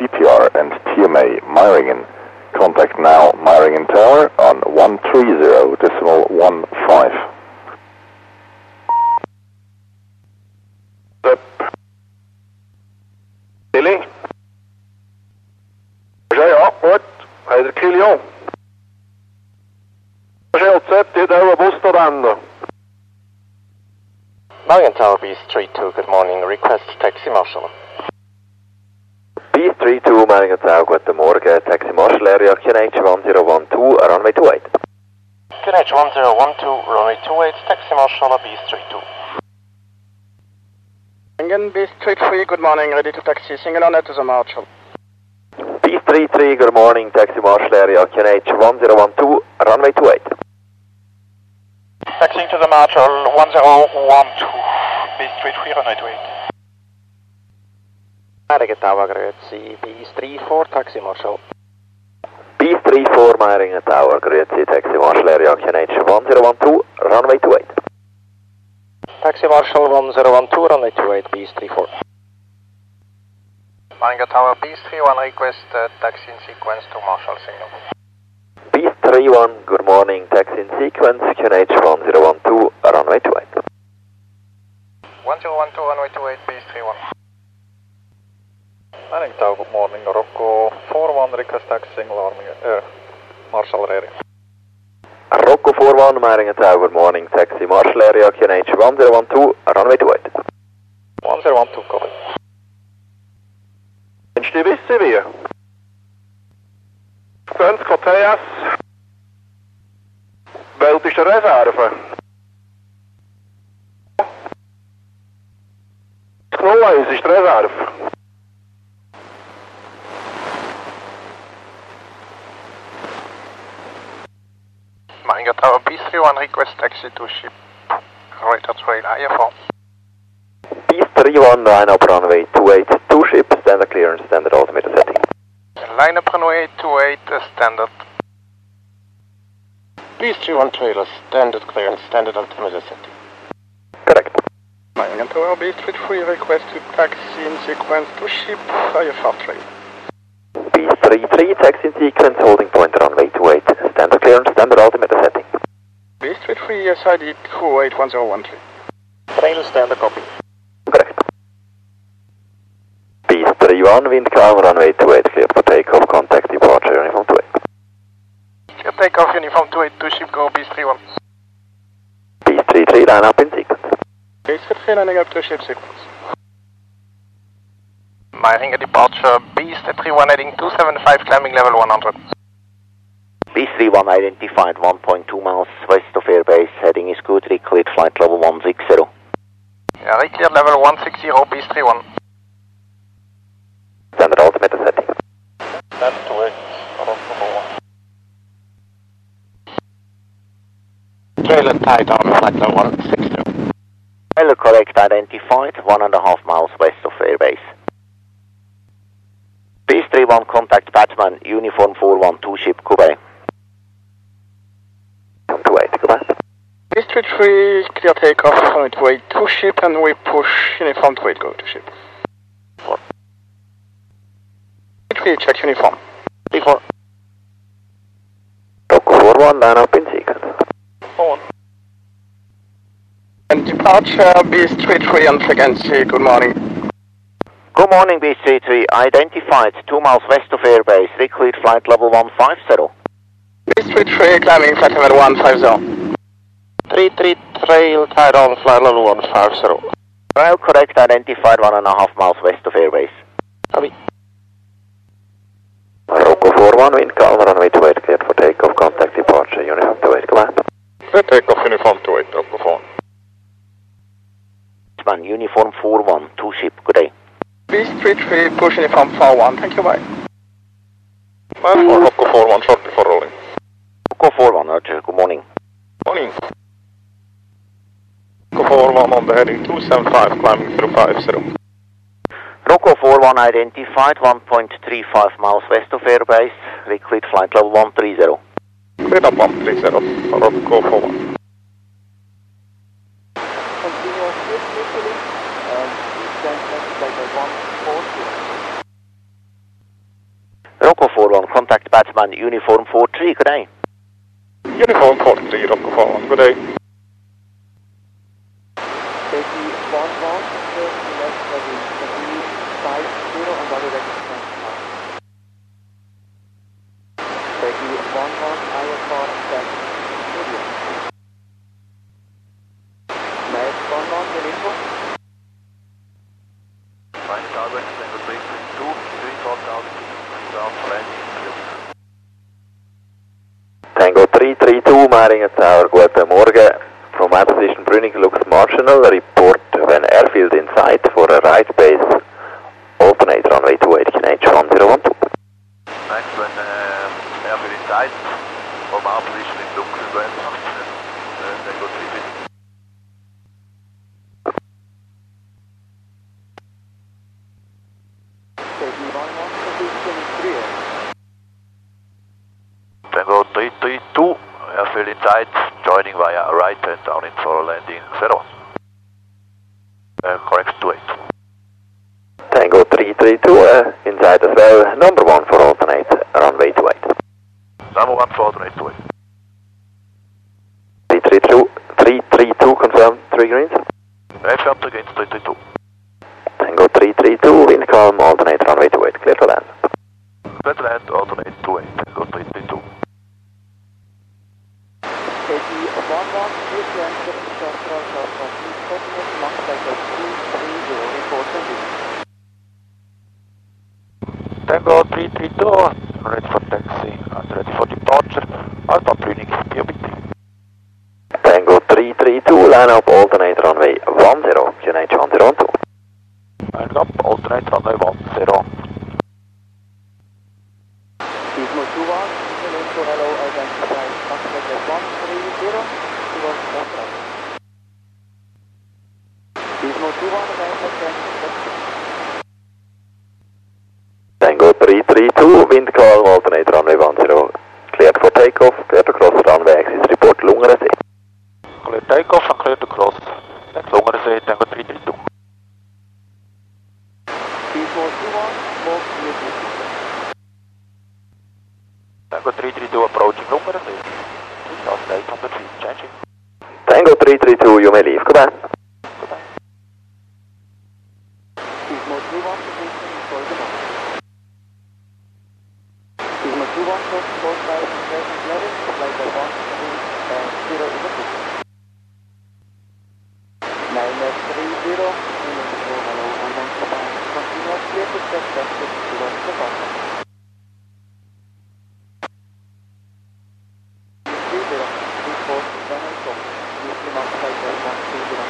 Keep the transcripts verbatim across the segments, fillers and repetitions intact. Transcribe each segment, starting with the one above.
C P R and T M A Meiringen. Contact now Meiringen Tower on one three zero decimal one five. Zep. Tilly? Ja, ja, goed. Hij is er Kilion. Shell Zep, dit oude bus tot ende. Meiringen Tower, B three two, good morning. Request taxi marshal. B three two, Meiringen Tower, good morning. Taxi marshal area, Q N H one zero one two, runway two eight. Q N H one zero one two, runway two eight, taxi marshal, B three two. Again, B three three, good morning, ready to taxi, single on to the marshal. B three three, good morning, taxi marshal area, Q N H one zero one two, runway two eight. Taxiing to the marshal, one zero one two, B three three, runway two eight. Meiringen Tower, grüezi, B three four, taxi marshal. B three four, Meiringen Tower, grüezi, taxi marshal area, Q N H one zero one two, runway two eight. Taxi marshal one zero one two, runway two eight, B three four. Meiringen Tower, B three one, request uh, taxi in sequence to marshal signal. B three one, good morning, taxi in sequence, Q N H one zero one two, runway two eight. one zero one two, runway two eight, B three one. Meiringen Tower, good morning, Rocco four one, request taxi single army, uh, marshal area. Rocco four one, Meiringen Tower, good morning, taxi marshal area, Q N H one zero one two, runway two eight. one zero one two, copy. Wünscht ihr wissen wie? zwanzig T S. Welt ist der Reserve. null eins ist die Reserve. Meiringen Tower, B three one, request taxi to ship. Reuters Rail I F O. B three one, line up runway two eight, two ship, standard clearance, standard altimeter setting. Line up runway two eight, uh, standard. B three one trailer, standard clearance, standard altimeter setting. Correct. Meiringen Tower, B three three, request to taxi in sequence to ship, I F R trailer. B three three, taxi in sequence, holding point runway two eight, standard clearance, standard altimeter setting. B three three, S I D two eight one zero one three. Trailer standard copy. Correct. B three one, wind calm, runway two eight, clear for takeoff, contact departure, uniform two eight. Clear takeoff, uniform two eight, two ship, go B three one. B three three, line up in sequence. B three three, lining up to ship sequence. Meiringen departure, B three one heading two seven five, climbing level one hundred. B three one identified one point two miles west of airbase, heading is good, recleared flight level one six zero. Yeah, recleared level one six zero, B three one. Standard altimeter setting. Standard two eight, Rocco four one. Trailer tied on flight level one six zero. Trailer correct identified, one and a half miles west of airbase. B three one contact Batman, uniform four one two ship, Kuwait. two eight, goodbye. B three three, clear takeoff, runway two eight, two ship, and we push uniform two eight, go to ship. Four. three, check uniform. B four. Rocco four one, line up in sequence. four one. And departure, B three three on frequency, good morning. Good morning, B three three, identified two miles west of airbase, recleared flight level one five zero. B three three, climbing flight level one five zero. three three trail tied on flight level one five zero. Trail correct identified, one and a half miles west of airbase. Copy. Rocco four one, wind calm, runway two eight, cleared for takeoff, contact departure, uniform two eight, goodbye. Clear takeoff, uniform two eight, Rocco four one. Batman, uniform four one two ship, good day. B three three, push uniform four one, thank you, bye. Man for Rocco four one, short before rolling. Rocco four one, Roger, good morning. Morning. Rocco four one on the heading two seven five, climbing through five zero. Rocco four one identified, one point three five miles west of airbase, recleared flight level one three zero. Cleared up one three zero, Rocco four one. contact Batsman Uniform four three, good day. Uniform four three, Rocco four one, good day. Peggy one one, turn to left heading, Peggy five zero on body direction twenty-five. Peggy one one, I F R set, medium. Nice one one, the info. Fine, Tower, Tango three three two, three four thousand, ground for landing, clear. Tango three three two, Meiringen Tower, guten Morgen. From our position, Brünig looks marginal. Report when airfield in sight for a right base. Alternate runway two eight, K H one zero one two. Thanks, when uh, airfield in sight, from our position in Dunkel, when uh, Tango three three two. Peggy one one, position clear. Tango three three two, airfield in sight, joining via right and down in for landing zero. Uh, correct two eight. Tango three three two, uh, inside as well. Number one for alternate, runway two eight. Number one for alternate two eight. three three two, three three two, confirm, three greens. Affirmed against three three two. Tango three three two, wind calm, alternate runway two eight, clear to land. Clear to land, alternate two eight, Tango three three two. Peggy one one, clear to enter Central South Southeast coordinate, Max cycle two three zero, report and view. Tango three three two, ready for taxi and ready for departure. Alpha Brünig, P O B T. Tango three three two, line up, alternate runway one zero, Q N H one zero one two. Line up, alternate runway one zero. Gizmo two one, info hello, identified, Max cycle one three zero, towards left right. Gizmo two one, identified, Tango three three two, wind calm, alternate runway one zero, cleared for takeoff, cleared to cross runway axis, report Lungersee. Clear takeoff and clear to cross. Next Lungersee, Tango three three two. Gizmo two one, smoke clear to Tango three three two approaching Lungersee. three thousand eight hundred feet, changing. Tango three three two, you may leave, goodbye. Goodbye. Gizmo two one, position for the moment. Gizmo two one, cross four five, present level, flight by one three zero is approved. nine F three zero, info hello, identified, continue clear to set vector towards the bottom. three zero, report Daniel Tom, usually Max cycle one two zero.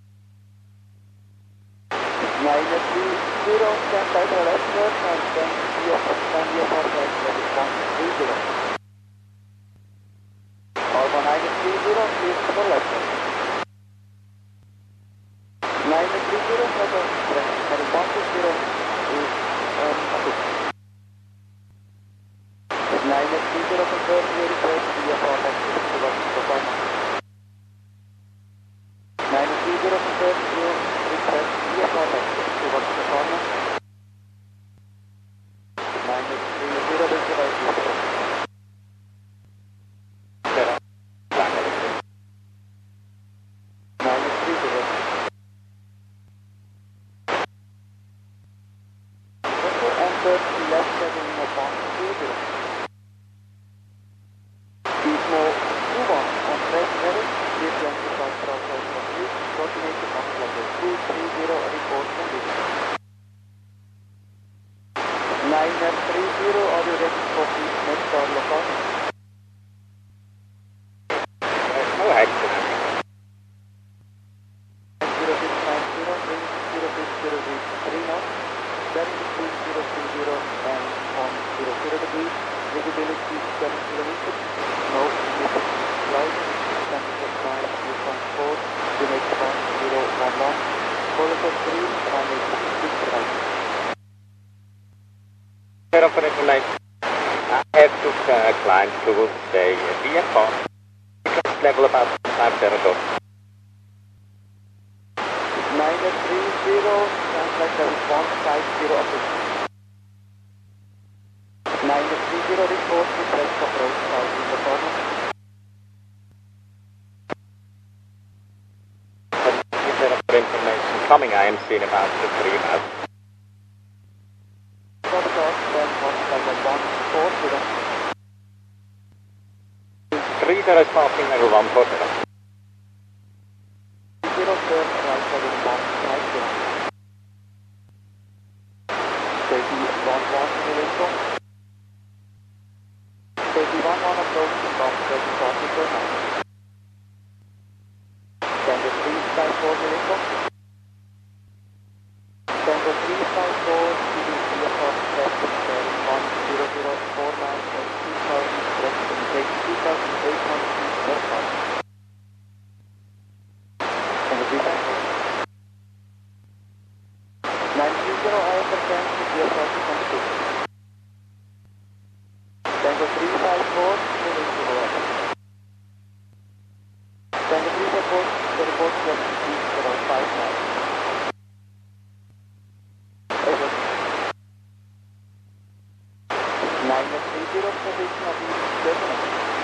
nine F three zero, stand by for left turn and then V F R, then V F R right, ready one three zero. Alpha nine F three zero, clear for left turn. nine F three zero, header, heading one two zero is um, approved. nine F three zero, confirm your request, V F R exit towards the bottom. nine F three zero, confirm your request, V F R exit towards the corner. nine F three zero, visualize V F R. nine F three zero. Enter left heading one two zero. Gizmo two one, on right heading, clear to enter South South South Southeast, coordinate Max level two three zero, report condition. nine F three zero, are you ready for the next hour lockout? No accident. zero six nine zero, wind zero six zero three knots, bearing between zero three zero and on zero zero degrees, visibility seven kilometers, no immediate flight, temperature five two point four, unit one zero one one, quality three, runway six right. Fair of information. I have to uh, climb to the V F R. Level about five zero dot. nine F three zero, translate level one five zero approved. nine F three zero, incoming I M C in about the three miles. Three there is passing level one four zero. Zero sir, right side is bomb, right zero. Thirty one one in the info. Thirty one one approach to bomb thirty forty per nine. Tango three five four in the info. Tango three five four to the airport traffic bearing one zero zero four nine at two thousand west and take two thousand eight hundred feet westbound. Tango three five four. nine three zero I F R ten to the airport twenty-two. Tango three five four moving to the left. Tango three five four to the report twenty-three zero five nine. nine three zero position of East Terminal.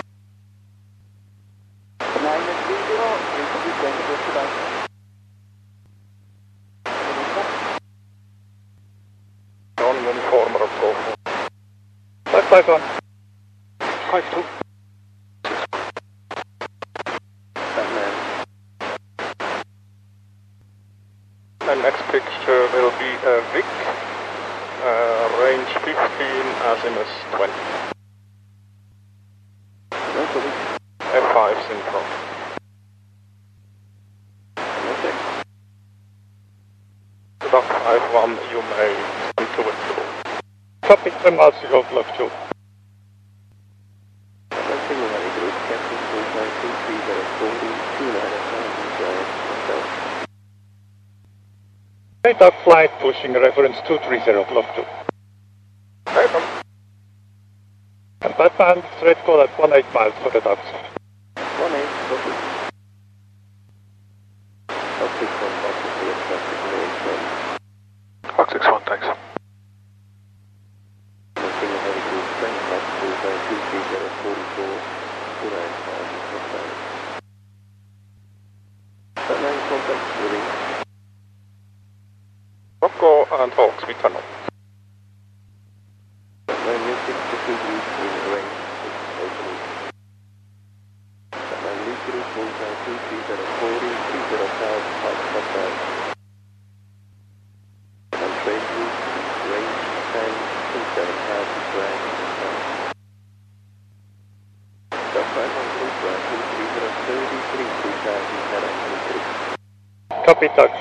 nine three zero, reach the Tango fifty-five. Non-uniformer of Go four. five five one. five two. And next picture will be a Vic. Uh, range fifteen, azimuth twenty. F five synchro. Okay. Duck five one, you may come to it too. Copy, ten miles to go, left two. Duck flight pushing reference two three zero, left two. Batman. And Batman, straight call at one eight miles for the ducks. one eight, copy. Fox six one, Fox six one, traffic relation. Fox six one, thanks. Looking at heavy group, trend Fox two three zero four four, two nine five, Batman, contact, moving. Rocco and Hawks, we turn off. Batman, music to two groups in range six opening. Batman, lead group, one five two three zero four three zero five, five five five. Batman, trade group, range ten, two seven five, drag, Stop five on group, drag, two three zero thirty, three two thousand, head on three. Copy, ducks.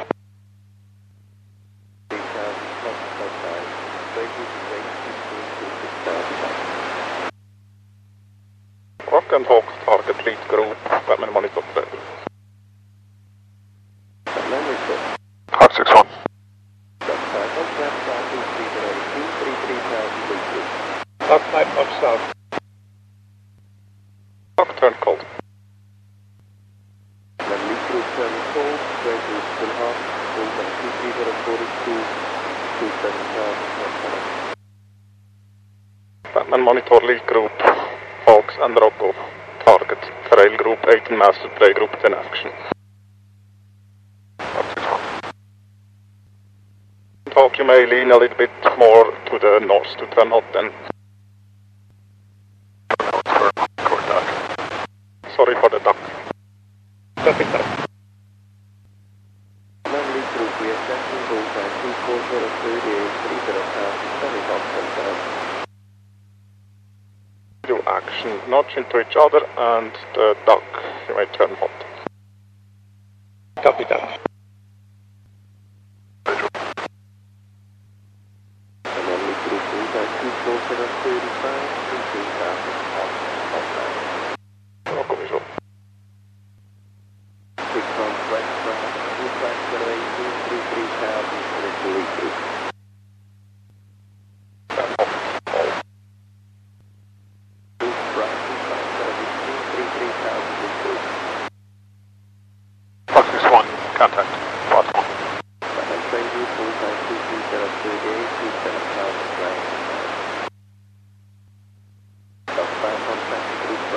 Rock and Hawks target lead group, Batman monitor level. Batman report. Hawk six one. Duck five on track, five two three zero two three three thousand, three. Duck five up south. Duck turn cold. Batman lead group turn cold, square group full half, full time two three zero four two, two seven five, Batman monitor lead group, Hawks and Rocco. Target, trail group eighteen master play group ten action. Hawk, you may lean a little bit more to the north to turn hot then. Sorry for the duck. Copy that. Batman lead group, we are setting bullseye two four zero three eight three zero five, seven hot ten thousand. Do action, notch into each other, and the duck, you may turn hot. Copy that. And then we group bullseye two four zero three five, three two thousand, hot, hot nine. Rocco visual. Six on flex, two flex, zero eight two three three thousand, and it's lead group. Turn hot. All. Fox six one, contact. Fox one. Batman train group, bullseye two three zero three eight two seven thousand, ground. Duck five on traffic group,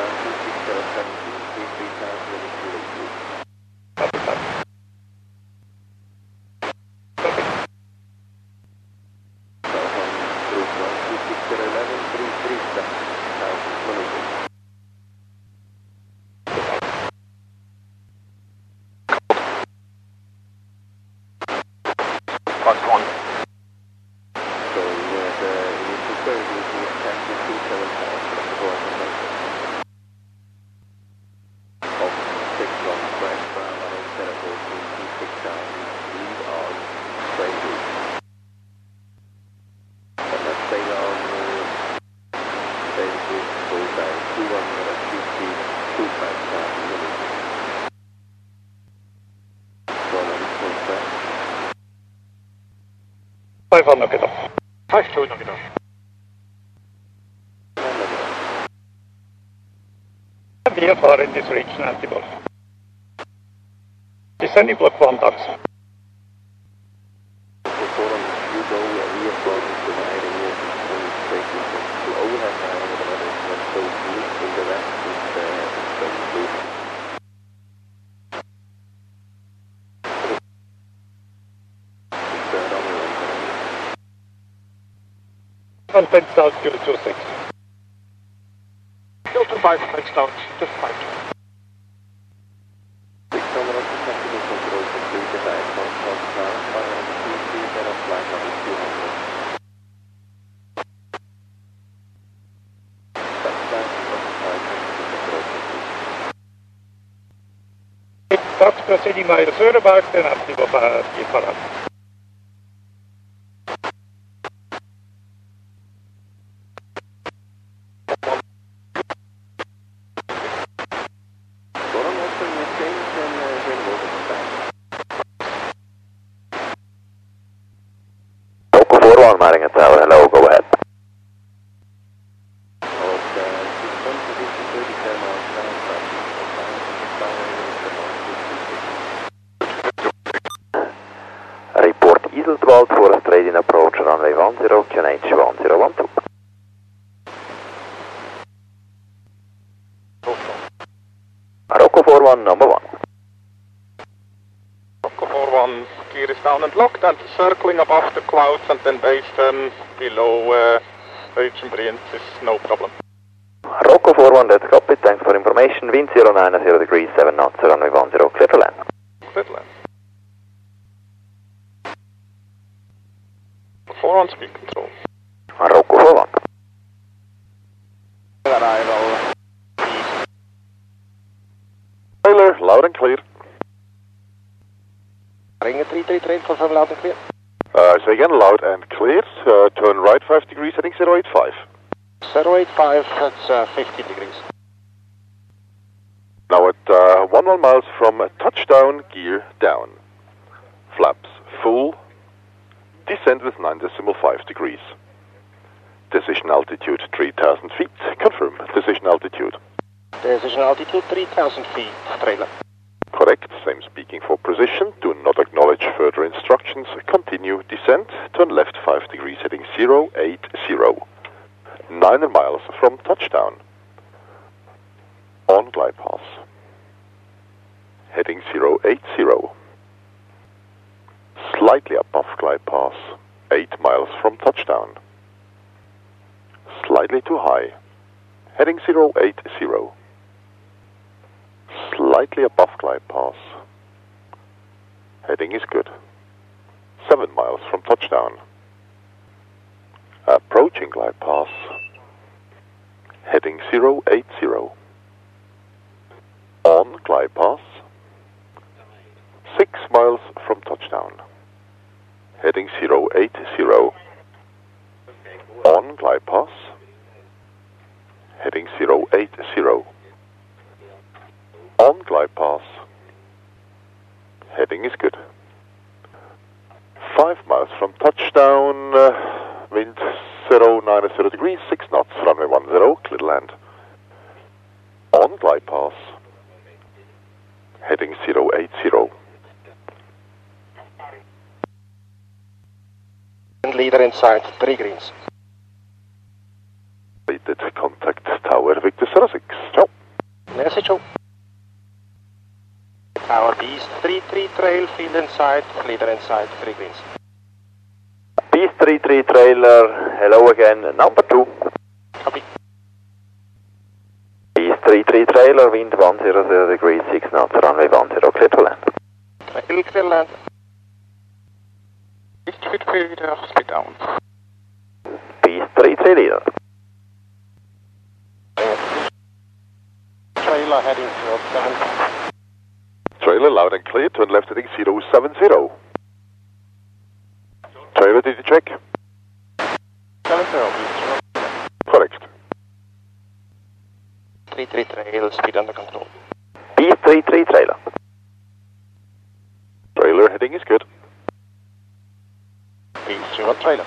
Fox one. So uh, the initial service is taxi two seven five from the Boeing Motor. Of six one French Bravo running Center two six down, lead on train route. And let's stay on uh, train route bullseye two one zero two three two five five minutes. five one, knock it off. five two, knock it off. V F R in this region, Antibol. Descending block one, ducks. One ten south, Q two six. Q two five, thanks out, just five two. six number of the technical control completed at one four five, five hundred two three, then on flight number two hundred. That's flight number five, technical control complete. Start proceeding miles about then Antibol uh, V F R. Maringan Tower, hello, go ahead. Report Edelwald for a straight in approach runway one zero, Q N H one zero one two. Rocco four one, number one. Rocco four one, gear is down and locked and circling above the clouds and then base turn below uh, region Brienz is no problem. Rocco four one, that's copy, thanks for information. Wind zero nine zero degrees, seven knots, runway one zero, clear to land. Clear to land. four one, speed control. Rocco four one. Arrival. Taylor, loud and clear. Ring three three train, confirm loud and clear. Uh, so again, loud and clear. Uh, turn right five degrees, heading zero eight five. zero eight five, that's uh, fifty degrees. Now at uh, one one miles from touchdown, gear down. Flaps full. Descend with nine decimal five degrees. Decision altitude three thousand feet. Confirm decision altitude. Decision altitude three thousand feet, trailer. Correct, same speaking for precision. Do not acknowledge further instructions. Continue descent. Turn left five degrees, heading zero eight zero. nine miles from touchdown. On glide path. Heading zero eight zero. Slightly above glide path. eight miles from touchdown. Slightly too high. Heading zero eight zero. Slightly above glide path. Heading is good. seven miles from touchdown. Approaching glide path. Heading zero eight zero. On glide path. six miles from touchdown. Heading zero eight zero. On glide path. Heading zero eight zero. On glide path. Heading is good. Five miles from touchdown. Uh, wind zero nine zero degrees, six knots, runway one zero, clear to land. On glide path. Heading zero eight zero. And leader inside, three greens. Rated contact tower Victor zero six. Ciao. Merci, Joe. Tower Beast, three three trail, field inside, leader inside, three greens. Beast three three trailer, hello again, number two. Copy. Beast three three trailer, wind one zero zero degrees, six knots, runway one zero, clear to land. Trail, clear land. Beast speed feeder, speed down. Beast three three leader. Trailer heading zero seven. Trailer loud and clear, turn left heading zero seven zero. Trailer, did you check? seven zero, please. Correct. three three trailer, speed under control. Beast three three trailer. Trailer heading is good. Beast three one trailer.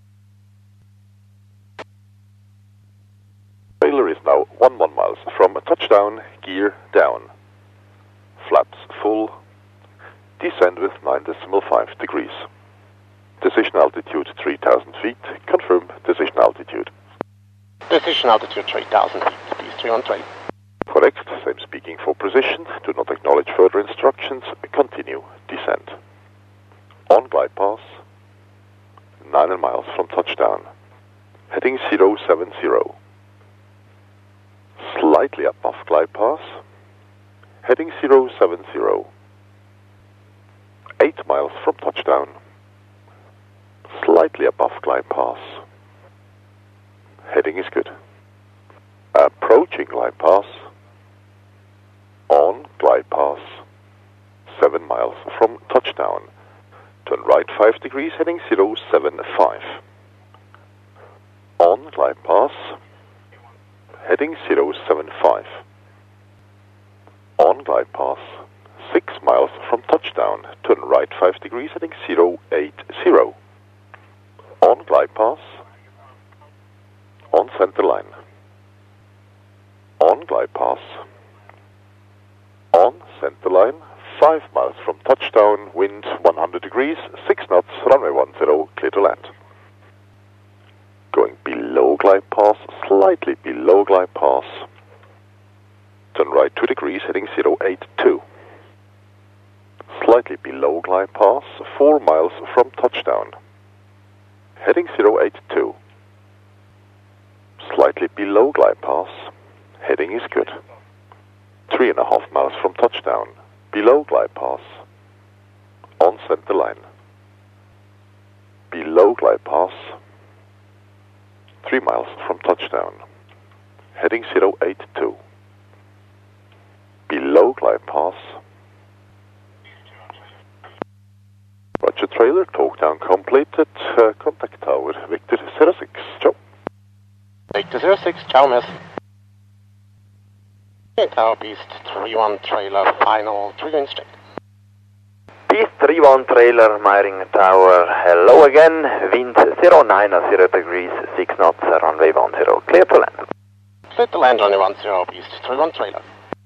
Trailer is now one one miles from touchdown, gear down. Flaps full. Descend with nine decimal five degrees. Decision altitude three thousand feet. Confirm decision altitude. Decision altitude three thousand feet. Beast three one trailer. Correct. Same speaking for precision. Do not acknowledge further instructions. Continue descent. On glide path. Nine miles from touchdown. Heading zero seven zero. Slightly above glide path. Heading zero seven zero. Eight miles from touchdown. Slightly above glide path. Heading is good. Approaching glide path. On glide path. Seven miles from touchdown. Turn right five degrees, heading zero seven five. On glide path. Heading zero seven five. On glide path. Six miles from touchdown. Turn right five degrees, heading zero eight zero. On glide path. On center line. On glide path. On center line. Five miles from touchdown. Wind one hundred degrees. Six knots. Runway one zero. Clear to land. Going below glide path. Slightly below glide path. Turn right two degrees. Heading zero eight two. Slightly below glide path. Four miles from touchdown. Heading zero eight two. Slightly below glide path. Heading is good. Three and a half miles from touchdown. Below glide path. On center line. Below glide path. Three miles from touchdown. Heading zero eight two. Below glide path. Roger trailer, talk down completed. Uh, contact tower, Victor zero six. Ciao. Victor zero six, ciao, miss. Tower Beast three one trailer, final three inch check. Beast three one trailer, Myring Tower, hello again. Wind zero nine zero degrees, six knots, runway one zero. Clear to land. Clear to land, runway one zero, Beast three one trailer.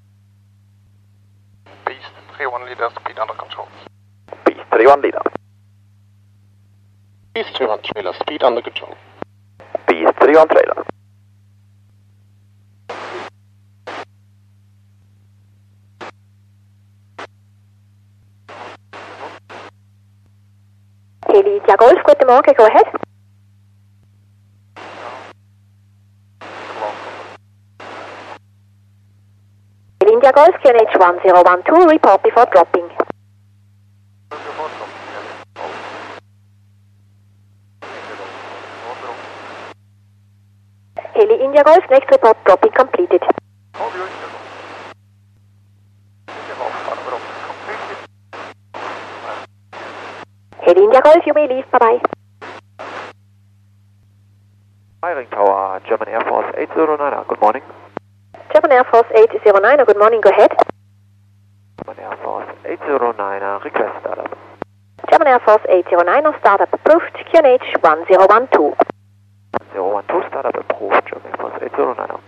Beast three one leader, speed under control. Beast three one leader. Beast three one trailer, speed under control. Beast three one trailer. Heli India Golf, guten Morgen, go ahead. Heli India Golf, Q N H one zero one two, report before dropping. Heli India Golf, next report dropping completed. Heli India Golf, you may leave, bye-bye. Myring Tower, German Air Force eight zero nine, good morning. German Air Force eight zero nine, good morning, go ahead. German Air Force eight zero nine, request startup. German Air Force eight zero nine, startup approved, Q N H one zero one two. one zero one two, startup approved, German Air Force eight zero nine.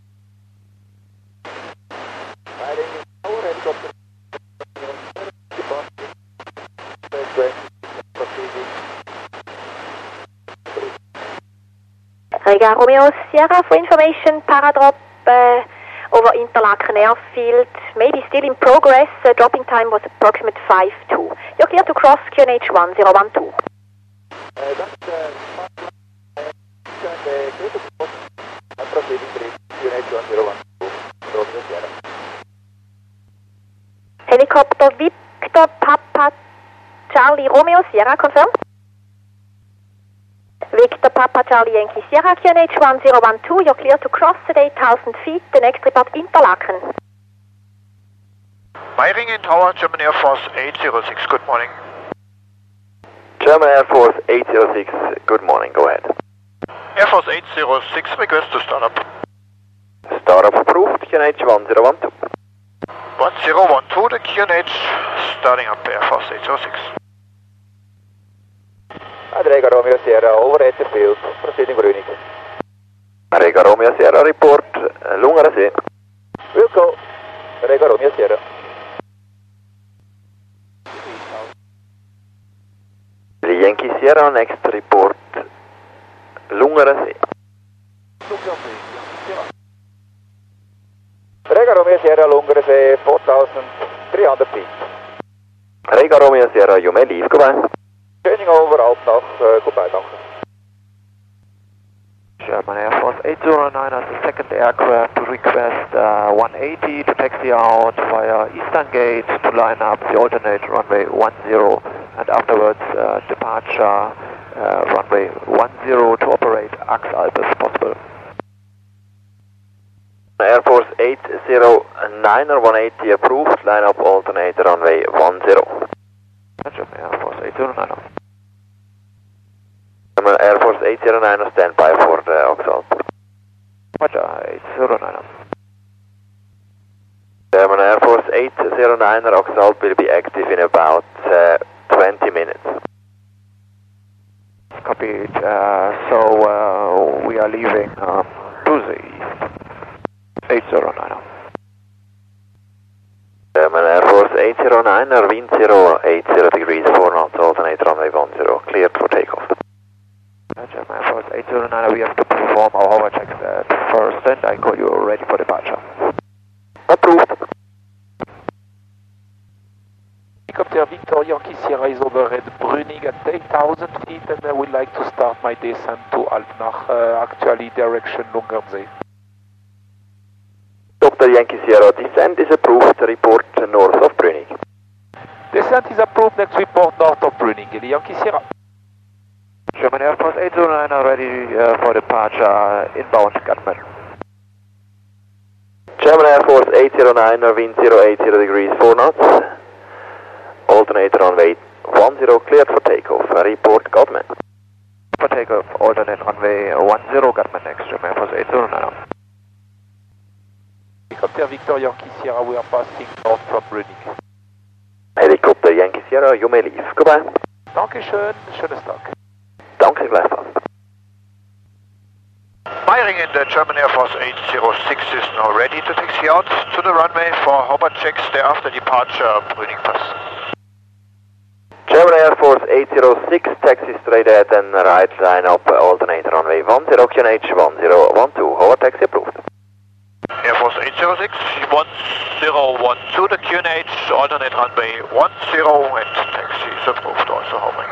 Riga Romeo Sierra, for information, paradrop uh, over Interlaken Airfield, maybe still in progress. Uh, dropping time was approximate five two. You're clear to cross Q N H one zero one two. Helicopter Victor Papa Charlie Romeo Sierra, confirm? Victor Papa Charlie Yankee Sierra Q N H one zero one two, you're clear to cross at eight thousand feet, the next report Interlaken. Meiringen Tower, German Air Force eight zero six, good morning. German Air Force eight zero six, good morning, go ahead. Air Force eight zero six, request to start up. Startup approved, Q N H one zero one two. one zero one two, the Q N H starting up, Air Force eight zero six. Rega Romeo Sierra, over at the field, proceeding Brünig. Rega Romeo Sierra, report, uh, Lungersee. Will go. Rega Romeo Sierra. Yankee Sierra, next report, Lungersee. Rega Romeo Sierra, Lungersee, four thousand three hundred feet. Rega Romeo Sierra, you may leave, goodbye. Turning over, Altnach, uh, goodbye, danke. German Air Force eight zero nine as the second aircraft to request uh, one eighty to taxi out via Eastern Gate to line up the alternate runway one zero and afterwards uh, departure uh, runway one zero to operate A X Alp if possible. Air Force eight zero nine or one eighty approved, line up alternate runway one zero. German Air Force eight zero nine. German Air Force eight zero nine, stand by for the A X Alp. Roger, eight zero nine. German Air Force eight zero nine, A X Alp will be active in about uh, twenty minutes. Copied, uh, so uh, we are leaving um, to the east. eight zero nine. German Air Force eight zero nine, wind zero eight zero degrees, four knots, alternate runway one zero, cleared for takeoff. German Air Force eight zero nine, we have to perform our hover checks at first and I call you ready for departure. Approved. Helicopter Victor Yankee Sierra is overhead Brünig at eight thousand feet and I would like to start my descent to Altnach, uh, actually direction Lungersee. Doctor Yankee Sierra, descent is approved, report north of Brünig. Descent is approved, next report north of Brünig. Yankee Sierra. German Air Force eight zero nine are ready uh, for departure, inbound Gutman. German Air Force eight zero nine, wind zero eight zero degrees, four knots, alternate runway one zero, cleared for takeoff, report Gutman. For takeoff, alternate runway one zero, Gutman next, German Air Force eight zero nine. Helicopter Victor Yankee Sierra, we are passing north from Brünig. Helicopter Yankee Sierra, you may leave, goodbye. Dankeschön, schönes Tag. Danke, gleichfalls. Meiringen, the German Air Force eight zero six is now ready to taxi out to the runway for hover checks, thereafter departure Brünig Pass. German Air Force eight zero six, taxi straight ahead and right line up, alternate runway one zero, Q N H one zero one two, hover taxi approved. Air Force eight zero six, one zero one two, the Q N H, alternate runway one zero and taxi is approved, also hovering.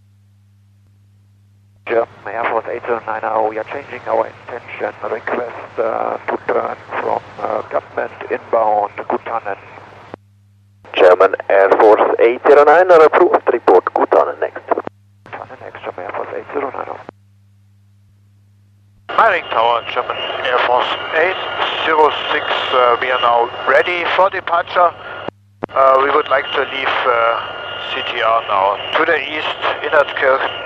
German Air Force eight zero nine, now we are changing our intention, request uh, to turn from uh, Gutman inbound Gutanen. German Air Force eight zero nine are approved, report Gutanen next. Gutanen next, German Air Force eight zero nine. Meiringen Tower, German Air Force eight zero six, uh, we are now ready for departure. Uh, we would like to leave uh, C T R now to the east, Innertkirchen.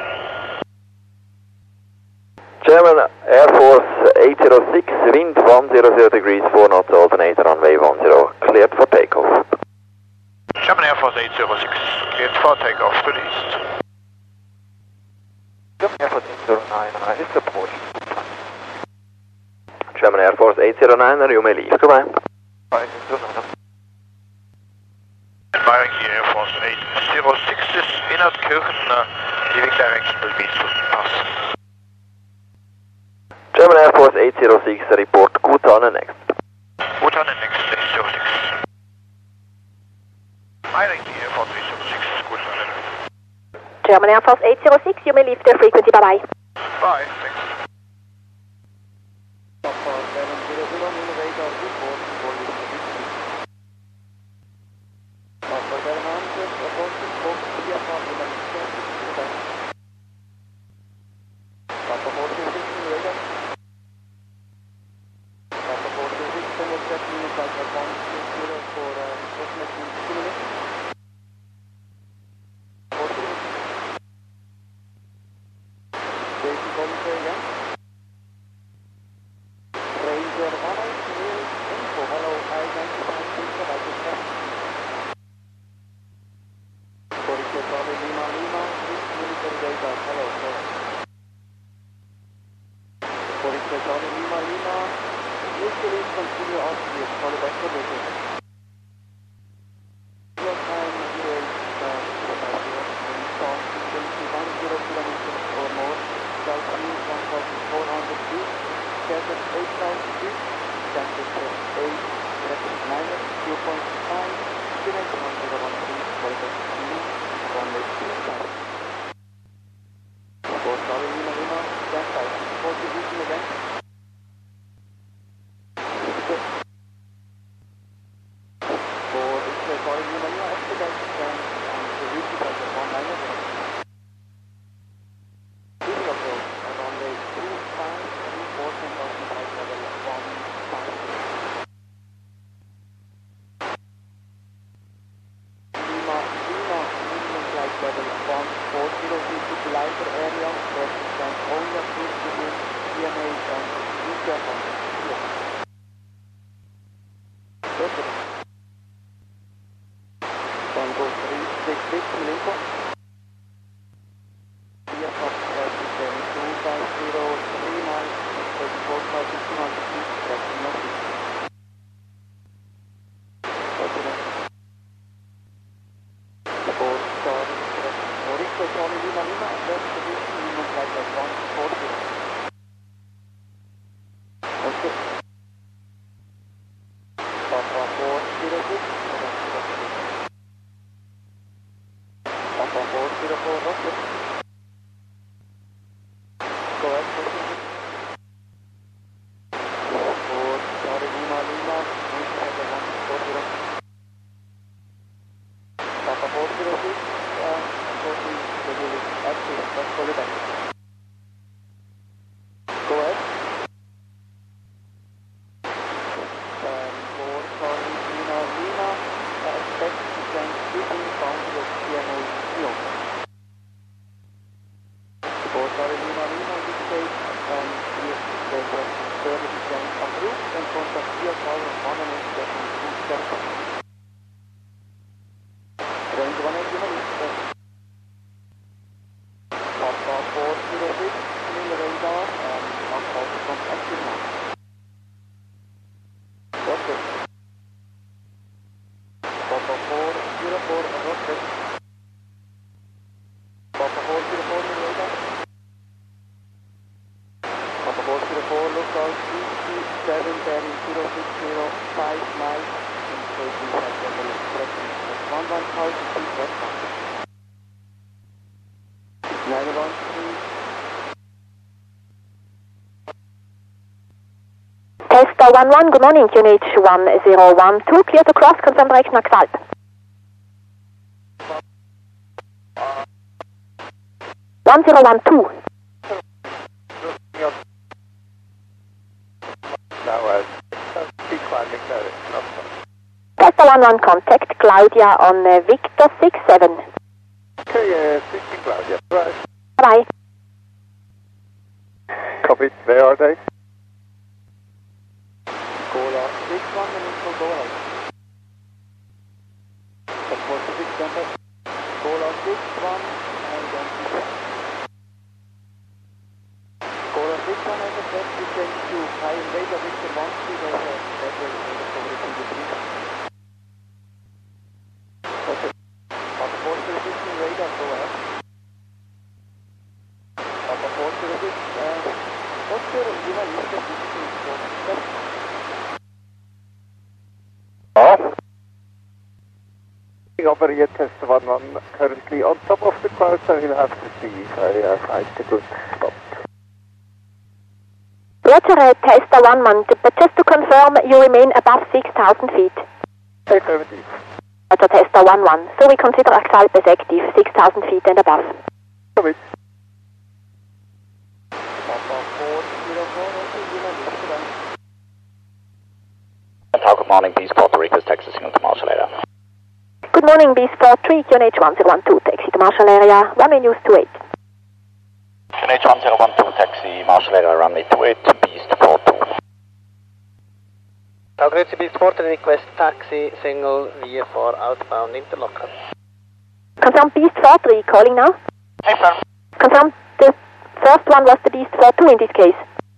German Air Force eight zero six, wind one hundred degrees, four knots, alternate runway one zero, cleared for takeoff. German Air Force eight zero six, cleared for takeoff to the east. German Air Force eight zero nine, uh, is approaching. German Air Force eight zero nine, you may leave, goodbye. Bye, zero nine. Meiringen Air Force eight zero six is Innertkirchen, uh, leaving direction will be to pass. German Air Force eight zero six, report Gutanen next. Gutanen next, eight zero six. Meiringen Air Force eight zero six, Gutanen. German Air Force eight zero six, you may leave the frequency, bye bye. Bye, thanks. Station commentary again. Ranger one eight zero info, hello, identified feature at the test. Correct, Charlie Lima Lima, this military data, hello, sir. Correct, Charlie Lima Lima, usually continue off here, follow back to the your time is uh, one zero kilometers or more, altitude one thousand four hundred feet, schedule eight thousand feet, temperature eight, pressure minus two point five, kilometer one zero one three, voltage runway two five. For Charlie Lima Lima, stand by, for position again. For Charlie Lima Lima, expedite stand and position by the one nine zero. Video approach, runway two five, reinforcement of flight level one five. Lima Lima, minimum flight level one four zero feet, lighter area, versus stand only approved within P M A and U C A on here. Perfect. Tango three six six, Linko. Aircraft traffic two five zero three nine, thirty-four thousand two hundred feet, tracking northeast. For Charlie, Mauricio Charlie Lima Lima, first position, minimum flight at one four zero. Okay. Papa four zero six, Papa four zero four, rocket. Go ahead, position. For Charlie Lima Lima, minimum flight at one four zero. Papa four zero six, uh, forty, schedule is active, let's call it back. Go ahead. Um, for Charlie Lima Lima, uh, expect to send fifteen boundary of P M A Lyon. For Charlie Lima Lima, in this case, um, yes, there's a service descent approved and contact via tower one and eight seven two seven. Range one eighty minutes. Papa four zero six, nil radar, and Papa from active now. Rocket. Papa four zero four, rocket. Papa four zero four, nil radar. Papa four zero four, local C C seven, bearing zero six zero five miles, indicating that level of tracking at one one thousand feet westbound. nine one three. Testa one one, good morning, Q N H one zero one two, clear to cross, confirm direction Axalp. one zero one two. Testa one one, contact Claudia on uh, Victor six seven. Okay, uh, sixty Claudia, right. Bye. Copy, where are they? Cola six one, and info, go ahead. Support six center. Cola six one, and then Cola six one has a first descent to high in radar Victor one two, there's a better radar coverage in between. Okay. Papa four zero six in radar, go ahead. Papa four zero six, uh, what's your Lima Lima position for test? Oh. Over here, test one one, currently on top of the clouds. I will have to see if I uh, find a good spot. Roger, uh, Testa one one, but just to confirm, you remain above six thousand feet. Affirmative. Roger, Testa one one, so we consider Axalp as active, six thousand feet and above. Copy. Papa four zero four, okay, Lima Lima. Good morning, Beast Puerto Rico's taxi signal to Marshall area. Good morning, B Sport three, Q N H one zero one two, taxi to Marshall area, runway news two eight. Q N H one zero one two, taxi, Marshall area runway two eight, Beast four two. Now, Grazie Beast four three, request taxi, single, V four, outbound, Interlaken. Confirm Beast four three, calling now. Hey, sir. Confirm the first one was the Beast four two in this case.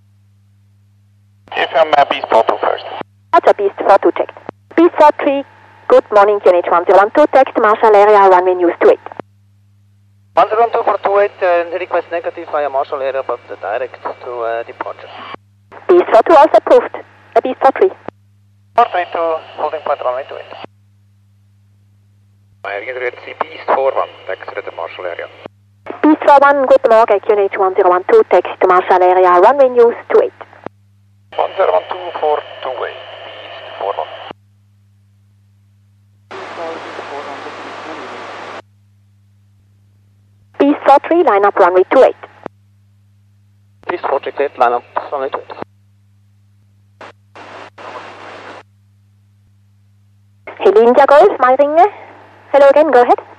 Confirm uh, Beast four two first. Roger, Beast four two checked. Beast four three, good morning, Q N H one zero one two, text Marshall area, runway news two eight. one zero one two four two eight, uh, request negative via Marshall area, but uh, direct to uh, departure. Beast four two also approved. Uh, Beast four three. four three two, holding point runway two eight. Miring at Beast four one, taxi to the Marshall area. Beast four one, good morning, Q N H one zero one two, taxi to Marshall area, runway news two eight. one zero one two four two eight, Beast four one. Beast four three, line up runway two eight. Beast four three, cleared, line up runway two eight. Hello India Golf, Meiringen. Hello again, go ahead.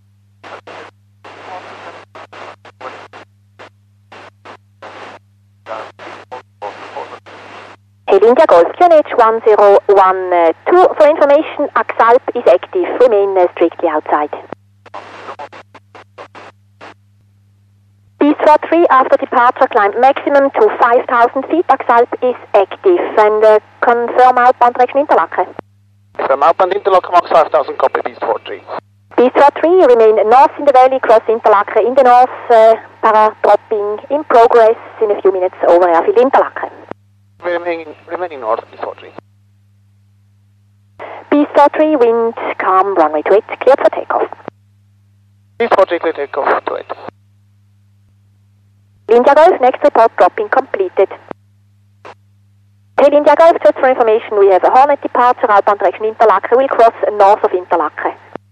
Hello India Golf, Q N H one zero one two. For information, Axalp is active. Remain uh, strictly outside. Beast four three, after departure, climb maximum to five thousand feet. Axalp is active. And uh, confirm outbound direction Interlaken. Confirm outbound Interlaken, max five thousand, copy Beast four three. Beast four three, remain north in the valley, cross Interlaken in the north, uh, para dropping in progress in a few minutes over airfield Interlaken. Remaining, remaining north, Beast four three. Beast four three, wind calm, runway two eight, cleared for takeoff. Beast four three, cleared takeoff, two eight. India Golf, next report dropping completed. Tail India Golf, just for information, we have a Hornet departure, outbound direction Interlaken, will cross north of Interlaken.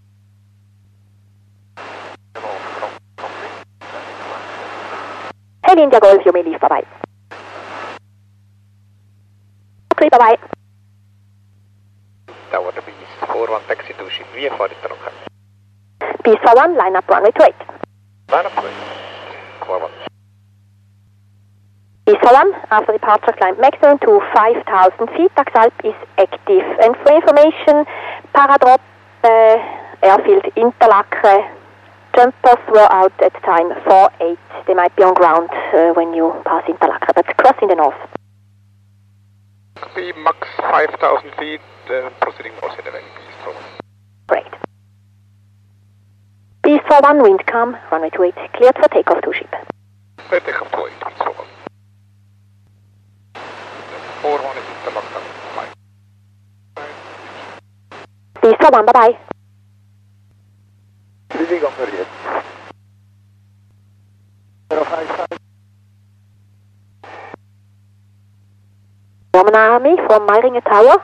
Tail India Golf, you may leave, bye bye. Okay, bye bye. Tower to Beast four one, taxi to ship V four Interlaken. Beast four one, line up runway two eight. Line up four one. Beast four one, after departure, climb maximum to five thousand feet. Axalp is active. And for information, paradrop uh, airfield Interlaken. Jumpers were out at time four eight. They might be on ground uh, when you pass Interlaken, but cross in the north. Copy, max five thousand feet, uh, proceeding north in the valley, Beast four one. Great. Beast four one, wind calm, runway two eight, cleared for takeoff to ship. Clear takeoff two eight, Beast four one. four one is Interlaken. Beast four one, bye bye. Leaving on period. zero five five. German Army from Meiringen Tower.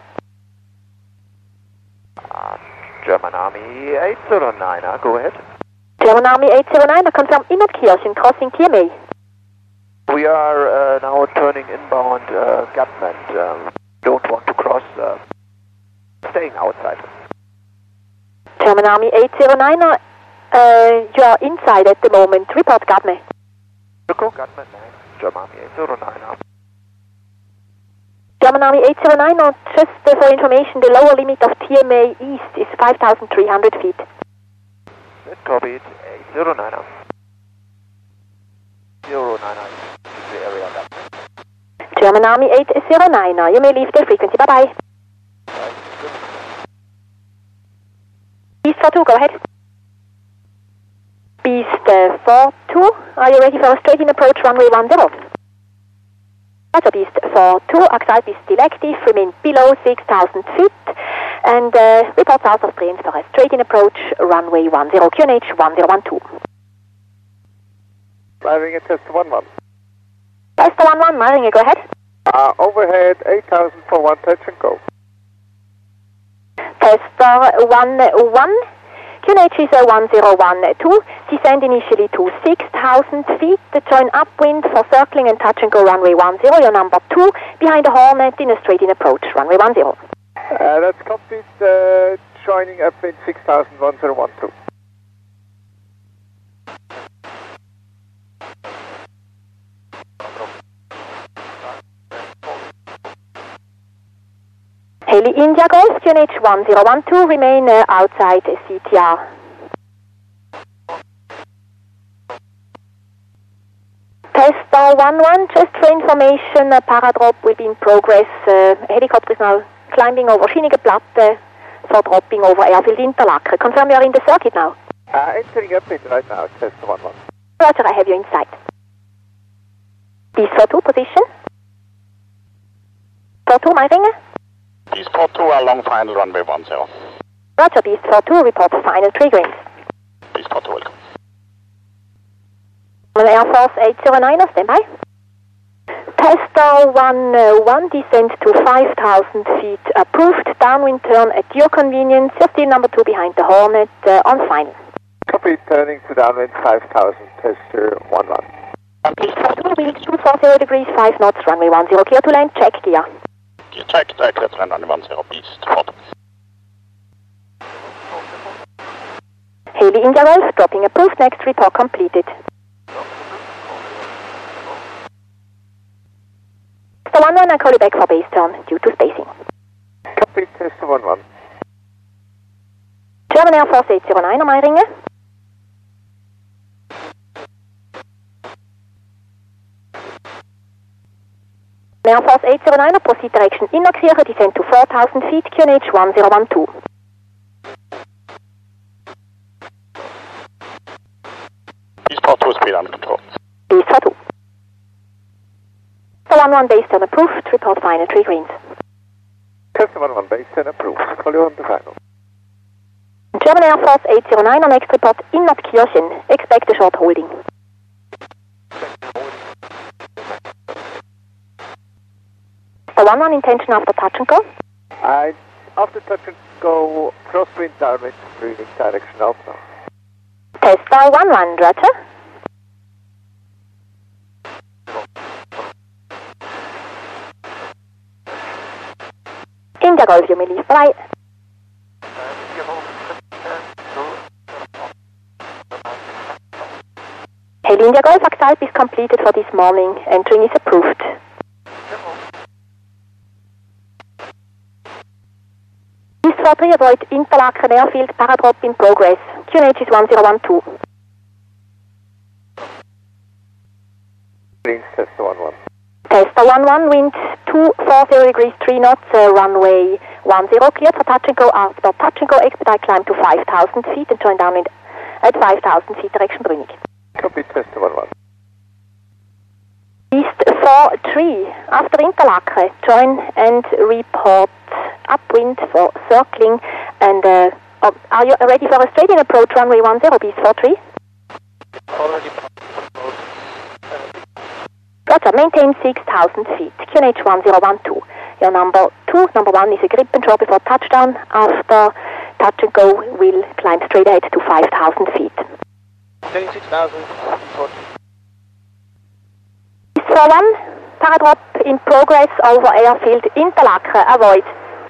Uh, German Army eight zero nine, uh, go ahead. German Army eight zero nine, I confirm Innertkirchen, crossing T M A. We are uh, now turning inbound uh, Gutman. Um, don't want to cross, uh, staying outside. German Army eight zero nine, uh, you are inside at the moment. Report Gutman. Go Gutman nine, German Army eight zero nine. Uh. German Army eight zero nine, uh, just uh, for information, the lower limit of T M A East is five thousand three hundred feet. That copied eight zero nine. Uh. zero nine nine is the area Gutman. German Army eight zero nine, uh, you may leave the frequency. Bye bye. Beast four two, go ahead. Beast uh, four two, are you ready for a straight in approach runway one zero? Roger, Beast four two, Axalp is still active, remain below six thousand feet, and uh, report south of Brienz for a straight in approach runway one zero, Q N H one zero one two. Flying at test one one. Test one one, Meiringen, go ahead. Uh, overhead eight thousand for one touch and go. Tester one one, Q N H is a one zero one two, descend initially to six thousand feet, join upwind for circling and touch and go runway one zero, your number two, behind the Hornet in a straight in approach, runway one zero. Uh, that's copied, uh, joining upwind six thousand one zero one two. Haley India Golf, Q N H one zero one two, remain uh, outside C T R. Tester one one, just for information, a paradrop will be in progress. Uh, helicopter is now climbing over Schienige Platte for dropping over airfield Interlaken. Confirm you are in the circuit now. Uh, entering up it right now, Tester one one. Roger, I have you in sight. Beast four two, position. four two, my ringer. Beast four two, uh, long final runway one zero. Roger, Beast four two, report final triggering. Beast four two, welcome. Air Force eight zero nine, stand by. Tester one one, descent to five thousand feet approved. Downwind turn at your convenience. You're still number two behind the Hornet uh, on final. Copy, turning to downwind five thousand, Tester one one. Beast four two, wheels two four zero degrees, five knots, runway one zero, clear to land, check gear. Gear check, uh, clear to land, runway one zero, Beast four two. Haley India Golf, dropping approved, next report completed. Tester one one, I call you back for base turn due to spacing. Copy, Tester one one. German Air Force eight zero nine, am I ringer? Air Force eight zero nine, proceed direction Innerkirche, descend to four thousand feet, Q N H one zero one two. Beast four two, speed under control. Beast four two. Tester one one, base turn approved, report final, three greens. Tester one one, base turn approved, call you on the final. German Air Force eight zero nine, on next report Innerkirchen, expect a short holding. Tester one one, intention after touch and go. I, after touch and go, crosswind downwind, breathing direction alpha. Tester one one, roger. India Golf, you may leave right. Haley India Golf, Axalp is completed for this morning. Entering is approved. Beast four three, avoid Interlaken airfield, paradrop in progress. Q N H is one zero one two. Greens, Tester one one. Tester one one, wind two four zero degrees, three knots, uh, runway one zero, cleared for touch and go. After touch and go, expedite climb to five thousand feet and join downwind at five thousand feet, direction Brünig. Copy, Tester one one. Beast four three, after Interlaken, join and report upwind for circling. And uh, oh, are you ready for a straight-in approach, runway one zero, Beast four three? Already. Roger, maintain six thousand feet, Q N H one zero one two. Your number two, number one is a grip and draw before touchdown. After touch and go, we'll climb straight ahead to five thousand feet. twenty-six thousand forty. Beast four one, paradrop in progress over airfield Interlaken, avoid.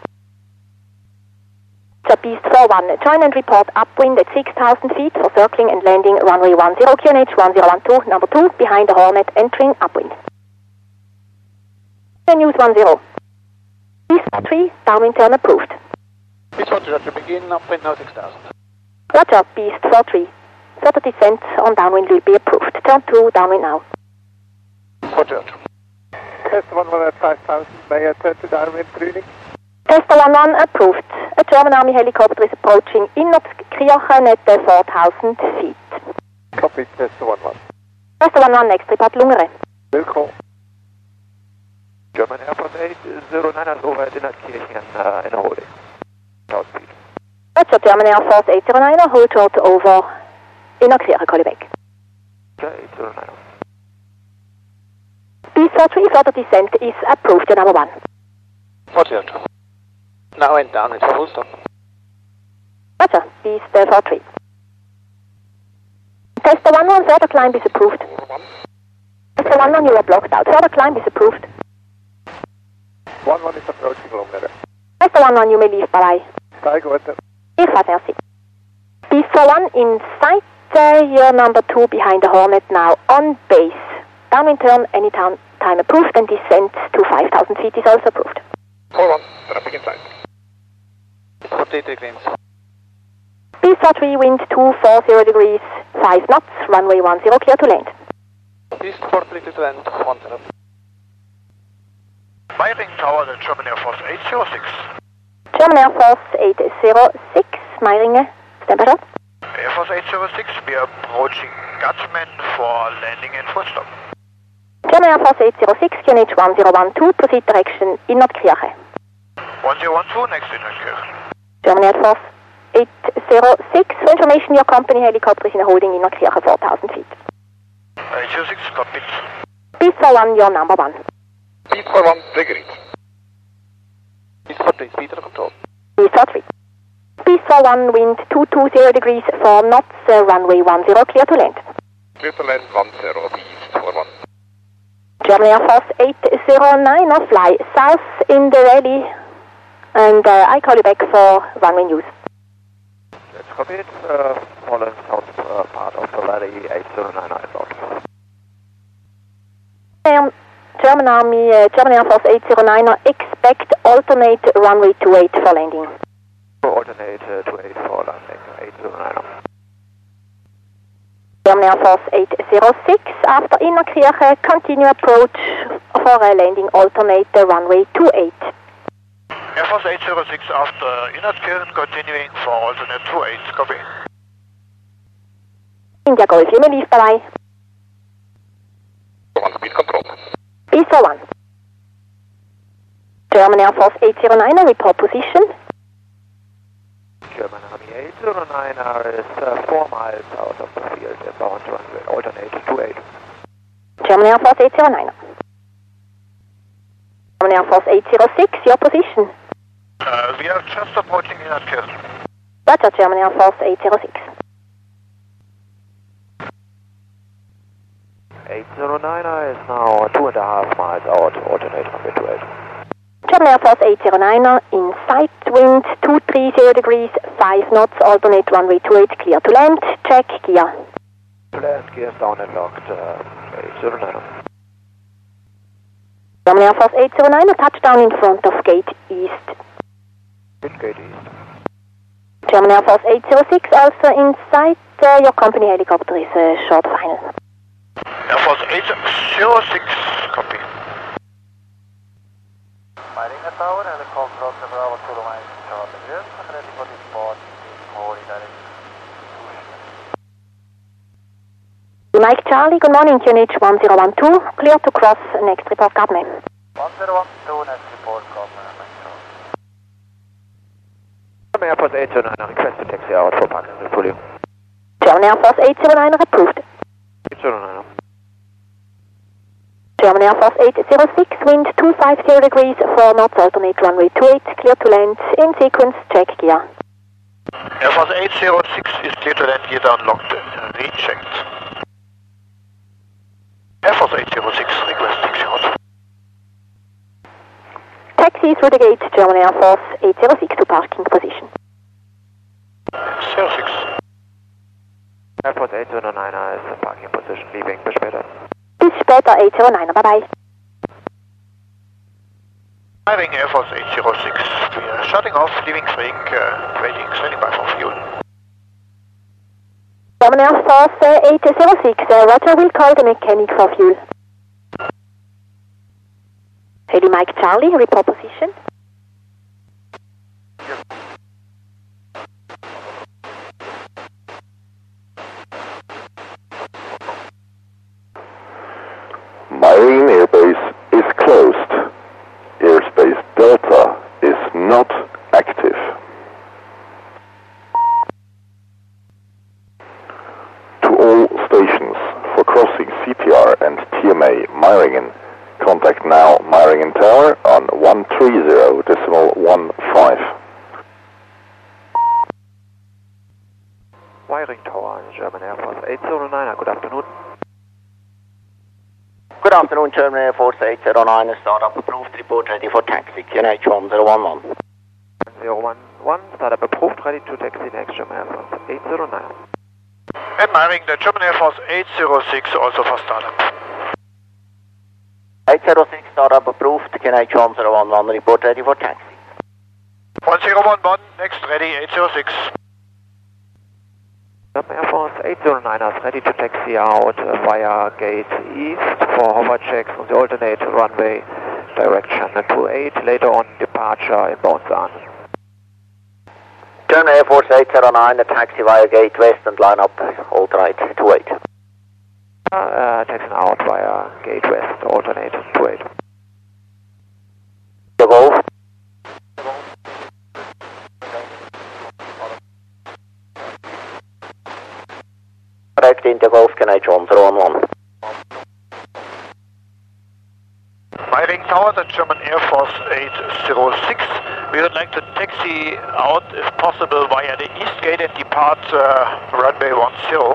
So Beast four one, join and report upwind at six thousand feet for circling and landing runway one zero, Q N H one zero one two, number two, behind the Hornet, entering upwind. News one zero. Beast four three, downwind turn approved. Beast four three, Roger, begin upwind now six thousand. Roger, Beast four three. Further descent on downwind will be approved. Turn two, downwind now. Roger. Tester one one at five thousand, may I turn to downwind, Brünig? Tester one one approved. A German Army helicopter is approaching Innerkirchen at uh, four thousand feet. Copy, Tester one one. Tester one one, next report Lungere. Willkommen. German Air Force eight zero nine is over at Innerkirchen uh, in a holding. South speed. Roger, German Air Force eight zero nine, hold short over Innerkirchen, call you back. Okay, eight zero nine. Beast four three, further descent is approved, your number one. Roger. Now and down with full stop. Roger, Beast uh, four three. Tester one one, further climb is approved. Tester one one, you are blocked out. Further climb is approved. one one is approaching Lungere. Tester one one, you may leave, bye-bye. Steig weiter. Hilfe, merci. Beast four one, in sight, uh, your number two behind the Hornet now on base. Downwind turn, any time, time approved, and descent to five thousand feet is also approved. four one, traffic inside. forty-three winds. Pista three, wind two forty degrees, five knots, runway one zero, clear to land. East four three two and one zero. Meiring Tower, the German Air Force eight zero six. German Air Force eight zero six, Meiringen, stand by shot. Air Force eight zero six, we are approaching Gutsman for landing and full stop. German Air Force eight zero six, Q N H one zero one two, proceed direction Innertkirche. one zero one two, next Innertkirche. German Air Force eight zero six, for information, your company helicopter is in a holding Innertkirche four thousand feet. eight zero six, copied. Beast for one, your number one. Beast for one, trigger it. Beast for three, speed and control. Beast for three. Beast for one, wind two two zero degrees, four knots, uh, runway one zero, clear to land. Clear to land one zero, Beast for one. German Air Force eight zero nine, now fly south in the valley, and uh, I call you back for runway news. Let's copy it. Uh, Holland south uh, part of the valley, eight zero nine nine out. Um, German Army, uh, German Air Force eight zero nine, expect alternate runway two eight for landing. Alternate uh, two eight for landing, eight zero nine. German Air Force eight zero six, after Innertkirche, continue approach for a landing alternate uh, runway two eight. Air Force eight zero six after Innertkirchen, continuing for alternate two eight, copy. India Golf, you may leave, bye-bye. One speed control. Beast for one. German Air Force eight zero nine, report position. German Army eight zero nine is uh, four miles out of the field, inbound runway, alternate two eight. German Air Force eight zero nine. German Air Force eight zero six, your position. Uh, we are just approaching Innertkirchen. Roger, German Air Force eight zero six. eight zero nine is now two and a half miles out, alternate runway two eight. German Air Force eight zero nine, in sight, wind two three zero degrees, five knots, alternate runway two eight, clear to land, check gear. To land, gears down and locked, uh, eight zero nine. German Air Force eight zero nine, a touchdown in front of gate east. Gate east. German Air Force eight zero six, also in sight, uh, your company helicopter is a short final. Air Force eight zero six, copy. Meiringen Tower, helicopter of the Bravo Kilo Mike, Charlie Grid, ready for dispatch in Holy direction. Mike Charlie, good morning, Q N H one zero one two, clear to cross, next report, Gardner. one zero one two, next report, Gardner, German Air Force eight zero nine, request to taxi out for parking and fully. German Air Force eight zero nine, approved. eight zero nine. German Air Force eight zero six, wind two five zero degrees, four knots, alternate runway two eight, clear to land, in sequence, check gear. Air Force eight zero six is clear to land, gear down locked, rechecked. Air Force eight zero six, request taxi out. Taxi through the gate, German Air Force eight zero six to parking position. zero six. Air Force eight zero nine is in parking position, leaving, bis später. Bis später, eight zero nine, bye-bye. Meiringen Air Force eight zero six, we are shutting off, leaving Freak, uh, waiting, standing by for fuel. German Air Force uh, eight zero six, uh, Roger, will call the mechanic for fuel. Heli Mike Charlie, report position. Meiringen Airbase is closed. Airspace Delta is not active. To all stations for crossing C P R and T M A Meiringen, contact now Meiringen Tower on one three zero decimal one five. Meiringen Tower, German Air Force eight zero nine, good afternoon. Good afternoon, German Air Force eight zero nine, startup approved, report ready for taxi, Q N H one zero one one. one zero one one, startup approved, ready to taxi next German Air Force eight zero nine. And Meiringen, the German Air Force eight zero six, also for startup. eight zero six, startup approved. Can I one zero one one report ready for taxi? one zero one one, next ready, eight zero six. Air Force eight zero nine is ready to taxi out uh, via gate east for hover checks on the alternate runway direction two eight, later on departure in Bonsan. Turn Air Force eight zero nine, the taxi via gate west and line up alternate two eight. Uh, uh, taxing out via gate west, alternate two eight. The Golf. Correct, India Golf, can I one zero one one? Firing tower, the German Air Force eight zero six. We would like to taxi out, if possible, via the east gate and depart uh, runway one zero.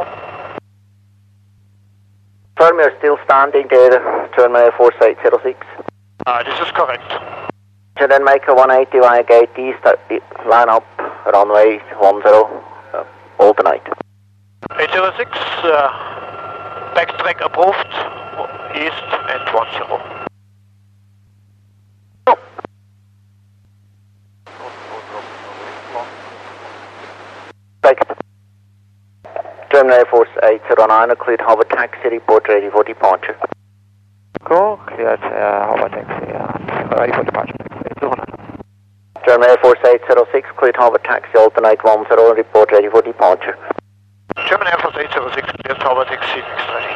Firm, you're still standing there, German Air Force eight zero six. Uh, this is correct. So then make a one eighty via gate east, uh, line up runway one zero, uh, alternate. eight zero six, uh, backtrack approved, east and one zero. Correct. German Air Force eight zero nine, cleared hover taxi, report ready for departure. Go, cleared uh, hover taxi, uh, ready for departure. eight zero nine. German Air Force eight zero six, cleared hover taxi, alternate one zero, report ready for departure. German Air Force eight zero six, cleared hover taxi, next ready.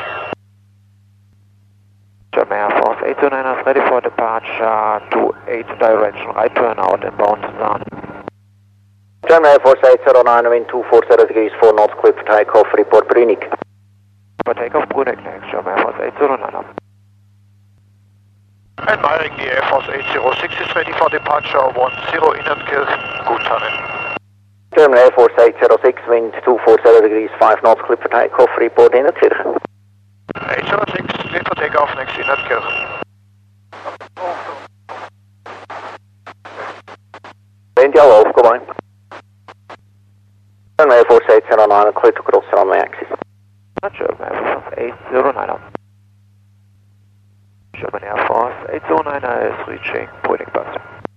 German Air Force eight zero nine is ready for departure to eight direction, right turn out inbound Zan. German Air Force eight zero nine, wind two four zero degrees, four knots, clear for takeoff, report Brünig. For takeoff, Brünig next, German Air Force eight zero nine up. Admiring the Air Force eight zero six is ready for departure, one zero Innertkirchen, Guthanen. German Air Force eight zero six, wind two four zero degrees, five knots, clear for takeoff, report Innertkirchen. eight zero six, clear for takeoff, next Innertkirchen. Wind yellow, go by. German Air Force eight zero nine, clear to cross runway axis. German Air Force eight zero nine up. German Air Force eight zero nine is reaching Brünig bus.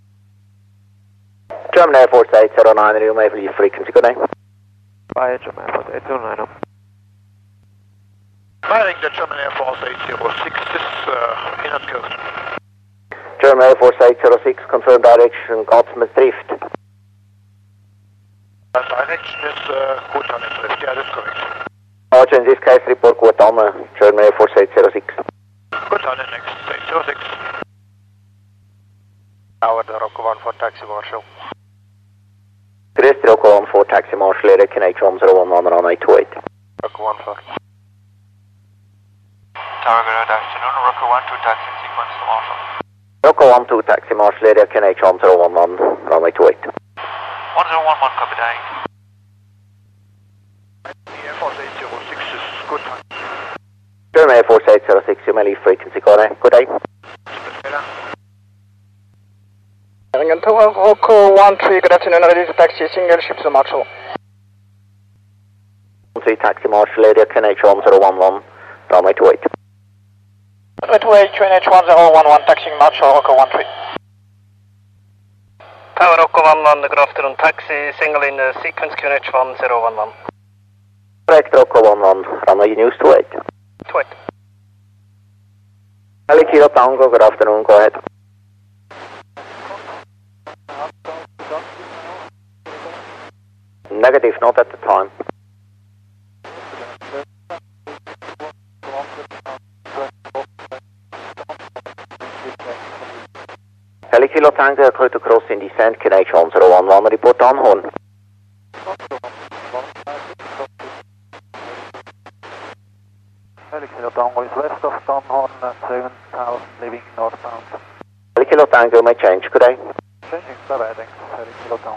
German Air Force eight zero nine, you may leave frequency, good night. Bye, German Air Force eight zero nine up. Firing the German Air Force eight zero six is uh, Innertkirchen. German Air Force eight zero six, confirm direction, Gottsmith Drift. The direction is uh, Guthanen Drift, yeah, that's correct. Roger, in this case, report Guthanen, German Air Force eight zero six. Guthanen next, eight zero six. Tower, the Rocco one for taxi marshal. Chris, Rocco one for taxi marshal, Eric, N H one zero one one, runway two eight. Rocco one for. Tower, good afternoon, Rocco one two taxi sequence to marshal. Rocco one two taxi marshal, Eric, N H one zero one one, runway two eight. one zero one one, copy that. The Air Force eight zero six is Guthanen. German Air Force eight zero six, you may leave frequency, good day. Good day. Tower, Rocco one three, good afternoon, ready to taxi, single ship to marshal. one three taxi marshal, area N H one zero one one, runway two eight. Runway two eight, N H one zero one one, taxiing marshal, Rocco one three. Tower, Rocco one one, good afternoon, taxi, single in uh, sequence Q N H one zero one one. Correct, Rocco one one, runway news two eight. two eight. Ali Kilo Tango, good afternoon, go ahead. Negative, not at the time. Heli Kilo Tango, clear to cross in descent, K H one zero one one, report on horn. Heli Kilo Tango is west of Donhorn, seven thousand, leaving northbound. Heli Kilo Tango may change, good day. Changing, bye bye, thanks, Heli Kilo Tango.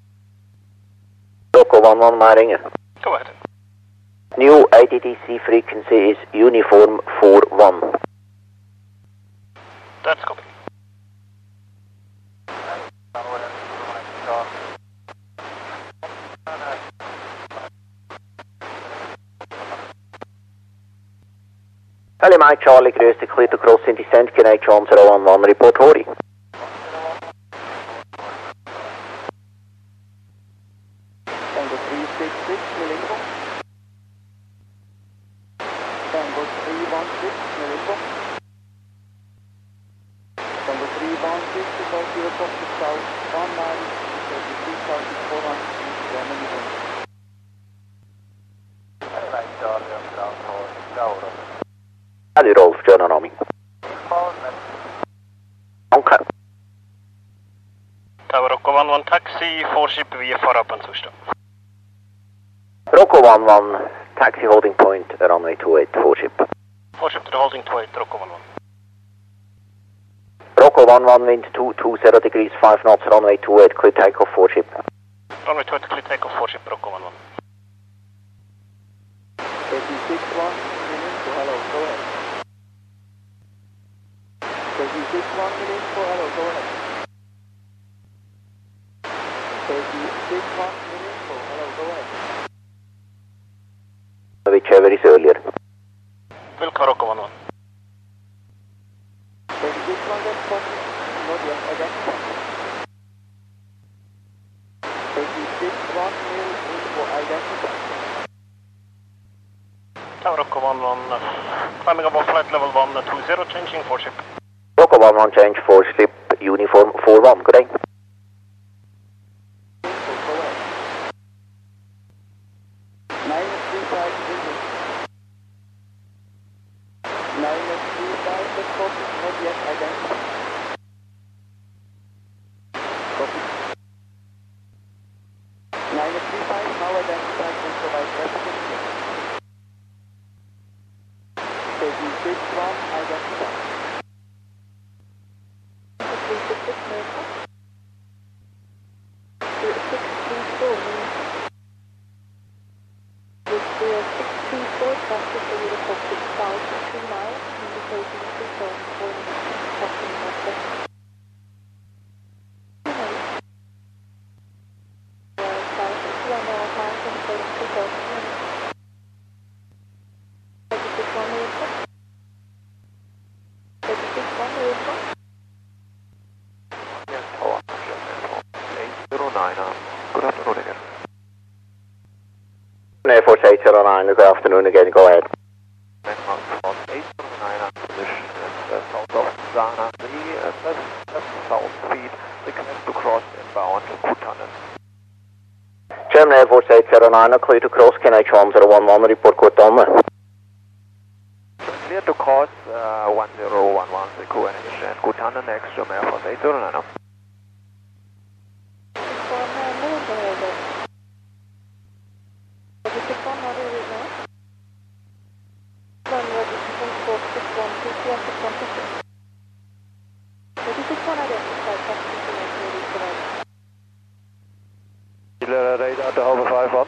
Rocco one one, my ringer. Go ahead. New A D D C frequency is uniform four one. That's copy. L M I Charlie, grüß dich, clear to cross in descent, K H one zero one one, report Hori. Tango three six six, Melingo. Tango three one six, Melingo. Tango three one six, about zero top to south, one nine, thirty-three thousand four hundred feet, Germany one. Right, Charlie, on ground, Laura. Ali Rolf, Giornanomi. Okay. Tower Rocco one one taxi, four ship via Farapan zustand. Rocco one one, taxi holding point, runway two eight, four ship. four ship to the holding two eight, Rocco one one. Rocco one one, wind two two zero degrees, five knots, runway two eight, clear takeoff, four ship. Runway two eight, clear takeoff, four ship, Rocco one one. thirty-six one, Melingo, hello, go ahead. thirty-six one, Melingo, hello, go ahead. thirty-six one, Melingo, hello, go ahead. Whichever is earlier. Wilco Rocco one one. thirty-six one, that's possible. Not yet, identified. thirty-six one, Melingo, identified. Tower Rocco one one, uh, climbing above flight level one two zero, changing four ship. Rocco one one, change four slip, uniform four one, good day. Air Force eight zero nine, good afternoon again, go ahead. eight zero nine, position at south of Zana three, that's south feet, request to cross inbound Kutanen. German Air Force eight zero nine, clear to cross, K H one zero one one, report Kutanen. Clear to cross uh, one zero one one, the Q N H and Kutanen, next German Air Force eight zero nine. Radar to hover five one.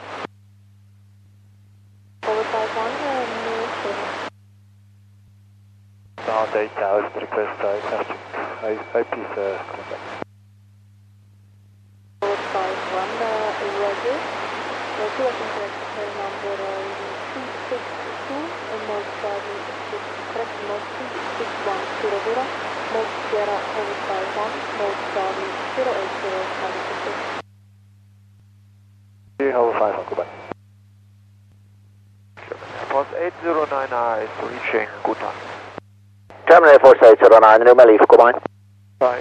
Hover five one, uh, Sound eight thousand, request I passing. I, I please uh, contact. Hover five one, uh, Roger. Roger, I think that's number uh, two six two, and mode Charlie six, correct, mode two six one zero zero, mode Sierra hover five one, mode Charlie zero eight zero, number six. Hover five one, goodbye. Air Force eight zero nine is reaching Kutan. German Air Force eight zero nine, Numa leave, goodbye. Bye.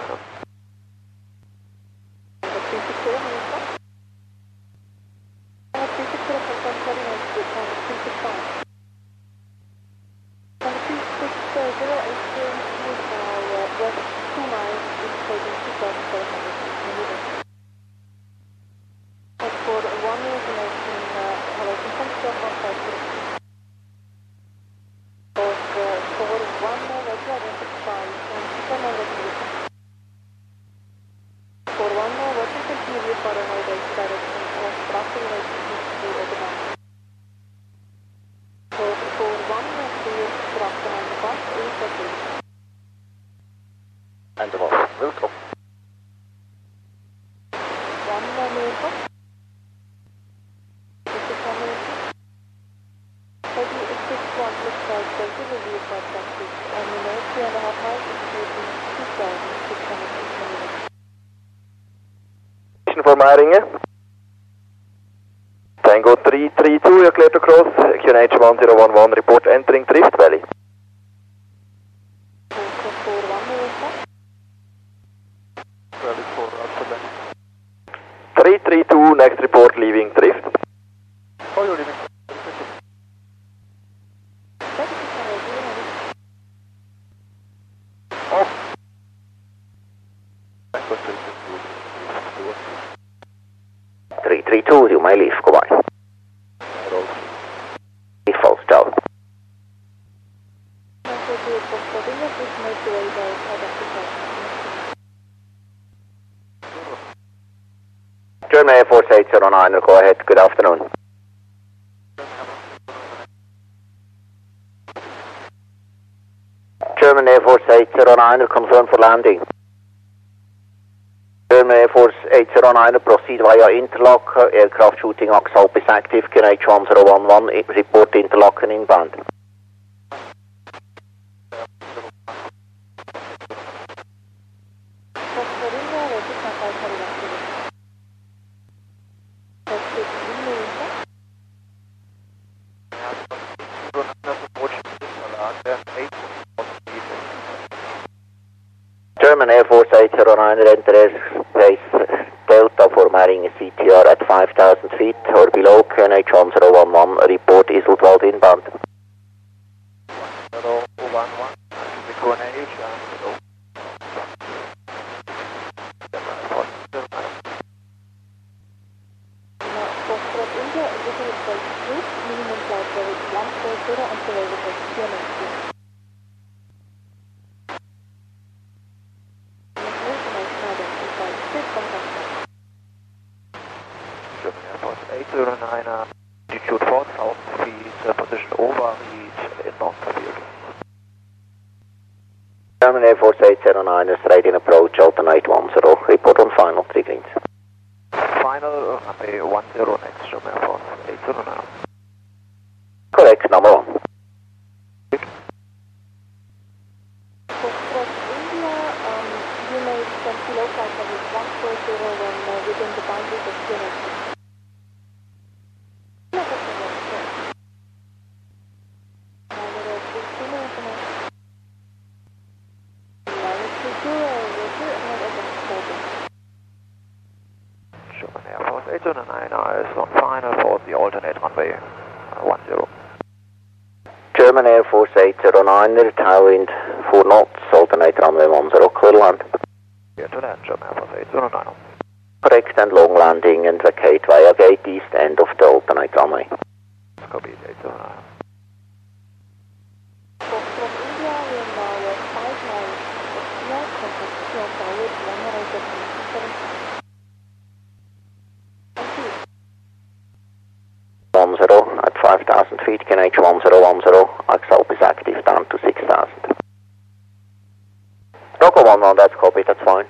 And off, Wilco. One America. This is America. thirty-six one looks like the For Meiringen. Tango three three two, you're clear to cross. Q N H one zero one one, report entering Drift Valley. three three two, next report leaving Drift. Oh, you're leaving. three three two, you may leave, goodbye. Default, ciao. German Air Force eight zero nine, go ahead, good afternoon. German Air Force eight zero nine, confirm for landing. German Air Force eight zero nine, proceed via interlock, aircraft shooting Axalp is active, Q N H one zero one one, report interlock and inbound. German Air Force eight zero nine, enter airspace Delta for Meiringen C T R at five thousand feet or below, Q N H one zero one one, report Iseltwald inbound. one zero one one, Q N H and below. eight zero nine, uh, altitude four thousand feet, uh, position over, reach in North field. German Air Force eight zero nine, straight in approach, alternate one zero, report on final, three greens. Final, uh, runway one zero next, German Air Force eight zero nine. Correct, number one. Within the boundaries of Q N H. German Air Force eight zero nine is on final for the alternate runway uh, one zero. German Air Force eight zero nine, tailwind four knots, alternate runway one zero, clear land. Clear to land, German Air Force eight zero nine. Correct and long landing and vacate via gate east end of the alternate runway. Copy, eight zero nine. one zero at five thousand feet, Q N H one zero one zero, Axalp is active down to six thousand. Rocco one one, that's copy, that's fine.